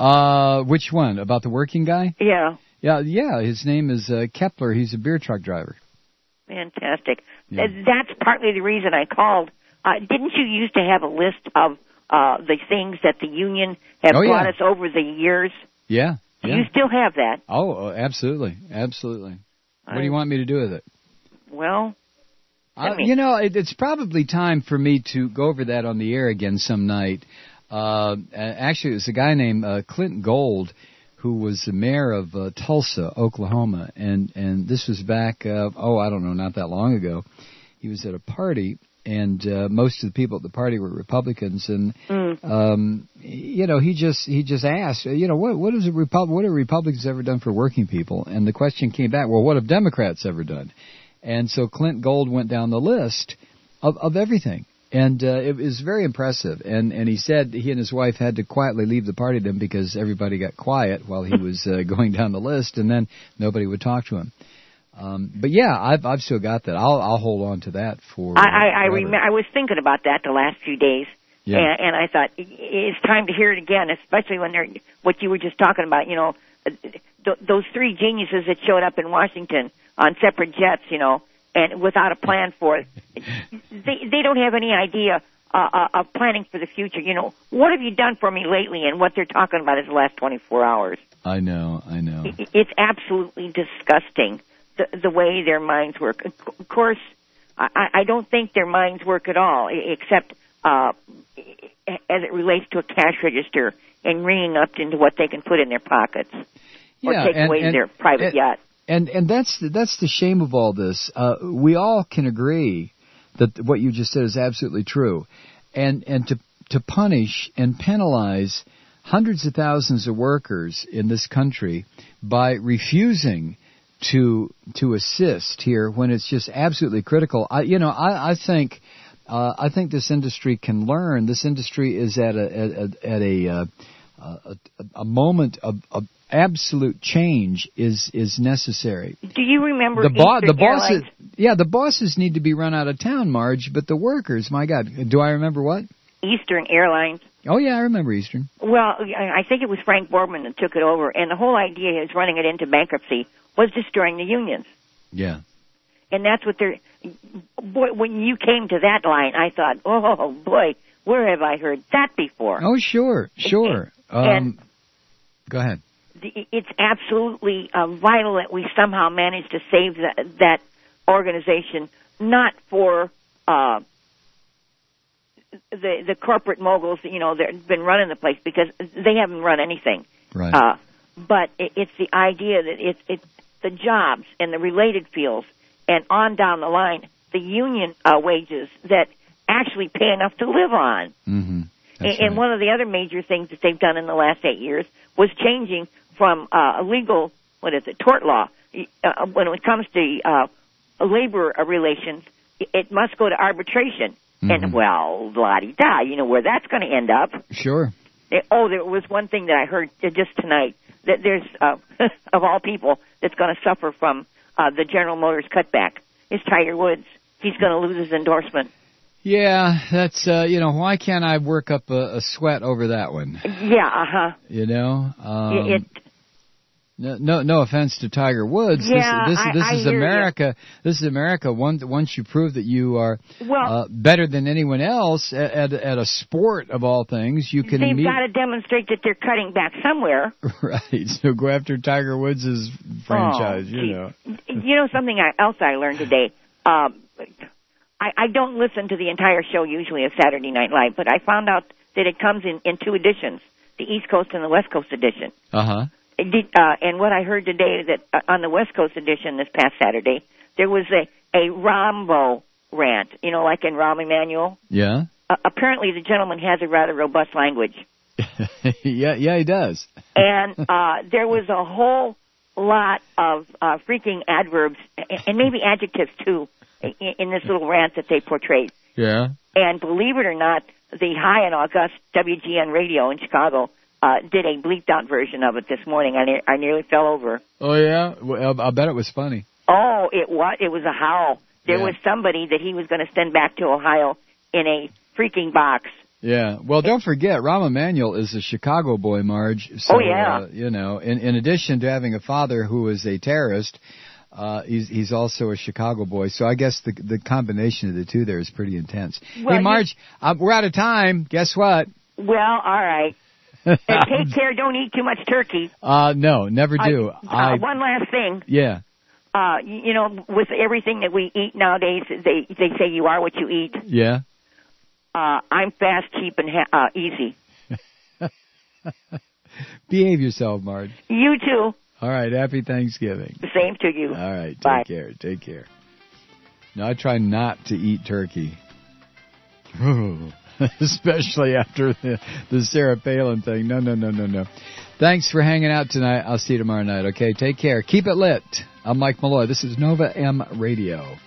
Uh, which one? About the working guy? Yeah. Yeah, yeah. His name is uh, Kepler. He's a beer truck driver. Fantastic. Yeah. Th- That's partly the reason I called. Uh, didn't you used to have a list of uh, the things that the union have Oh, brought yeah. us over the years? Yeah. Do yeah. you still have that? Oh, oh, absolutely, absolutely. What do you want me to do with it? Well, Uh, me- you know, it, it's probably time for me to go over that on the air again some night. Uh, actually, it was a guy named uh, Clint Gold, who was the mayor of uh, Tulsa, Oklahoma, and and this was back, uh, oh, I don't know, not that long ago. He was at a party, and uh, most of the people at the party were Republicans, and Mm. um, you know, he just he just asked, you know, what what is a Repub- what have Republicans ever done for working people? And the question came back, well, what have Democrats ever done? And so Clint Gold went down the list of, of everything. And uh, it was very impressive. And, and he said he and his wife had to quietly leave the party then because everybody got quiet while he was uh, going down the list, and then nobody would talk to him. Um, but yeah, I've I've still got that. I'll I'll hold on to that for. I, Uh, I, I, forever. rem- I was thinking about that the last few days, Yeah. and, and I thought i- it's time to hear it again, especially when they're what you were just talking about. You know, uh, th- those three geniuses that showed up in Washington on separate jets. You know, and without a plan for it, they they don't have any idea uh, uh, of planning for the future. You know, what have you done for me lately? And what they're talking about is the last twenty-four hours. I know, I know. I- It's absolutely disgusting the the way their minds work. Of course, I, I don't think their minds work at all, e- except uh, as it relates to a cash register and ringing up into what they can put in their pockets or Yeah, take and- away and- their private and- yacht. And and that's the, that's the shame of all this. Uh, we all can agree that what you just said is absolutely true, and and to to punish and penalize hundreds of thousands of workers in this country by refusing to to assist here when it's just absolutely critical. I, you know, I, I think uh, I think this industry can learn. This industry is at a at, a- at a uh, a, a moment of, of absolute change is is necessary. Do you remember The, bo- Eastern the bosses, Airlines? yeah, the bosses need to be run out of town, Marge. But the workers, my God, do I remember what? Eastern Airlines. Oh yeah, I remember Eastern. Well, I I think it was Frank Borman that took it over, and the whole idea is running it into bankruptcy was destroying the unions. Yeah. And that's what they're. Boy, when you came to that line, I thought, oh boy, where have I heard that before? Oh sure, sure. And- Um, go ahead. The- It's absolutely uh, vital that we somehow manage to save that, that organization, not for uh, the the corporate moguls, you know, that have been running the place, because they haven't run anything. Right. Uh, but it, it's the idea that it's it's the jobs and the related fields, and on down the line, the union uh, wages that actually pay enough to live on. Mm-hmm. And, and one of the other major things that they've done in the last eight years was changing from uh, a legal, what is it, tort law. Uh, when it comes to uh, labor relations, it must go to arbitration. Mm-hmm. And, well, la-di-da, you know where that's going to end up. Sure. There- Oh, there was one thing that I heard uh, just tonight, that there's, uh, of all people, that's going to suffer from uh, the General Motors cutback, is Tiger Woods. He's going to lose his endorsement. Yeah, that's uh, you know, why can't I work up a, a sweat over that one? Yeah, uh-huh. You know, um, It- it- no, no, no offense to Tiger Woods. Yeah, this, this, I- this I is hear you. America. This is America. Once, once you prove that you are Well- uh, better than anyone else at, at, at a sport of all things, you can They've meet. got to demonstrate that they're cutting back somewhere. Right. So go after Tiger Woods' franchise. Oh, you gee. know. You know something I, else I learned today? Um, I, I don't listen to the entire show usually of Saturday Night Live, but I found out that it comes in, in two editions, the East Coast and the West Coast edition. Uh huh. It did, uh, and what I heard today that uh, on the West Coast edition this past Saturday, there was a, a Rambo rant, you know, like in Rahm Emanuel. Yeah. Uh, apparently the gentleman has a rather robust language. yeah. Yeah. He does. And uh, there was a whole lot of uh, freaking adverbs and and maybe adjectives too in, in this little rant that they portrayed. Yeah. And believe it or not, the High and August W G N radio in Chicago uh, did a bleeped out version of it this morning. I, ne- I nearly fell over. Oh, yeah? Well, I bet it was funny. Oh, it was, it was a howl. There Yeah. was somebody that he was going to send back to Ohio in a freaking box. Yeah. Well, don't forget, Rahm Emanuel is a Chicago boy, Marge. So, Oh, yeah. Uh, you know, in, in addition to having a father who was a terrorist, uh, he's, he's also a Chicago boy. So I guess the the combination of the two there is pretty intense. Well, hey, Marge, uh, we're out of time. Guess what? Well, all right. And take care. Don't eat too much turkey. Uh, no, never do. Uh, I, uh, one last thing. yeah. Uh, you, you know, with everything that we eat nowadays, they they say you are what you eat. Yeah. Uh, I'm fast, cheap, and ha- uh, easy. Behave yourself, Marge. You too. All right. Happy Thanksgiving. The same to you. All right. Take Bye. care. Take care. Now, I try not to eat turkey. Especially after the, the Sarah Palin thing. No, no, no, no, no. Thanks for hanging out tonight. I'll see you tomorrow night, okay? Take care. Keep it lit. I'm Mike Malloy. This is Nova M Radio.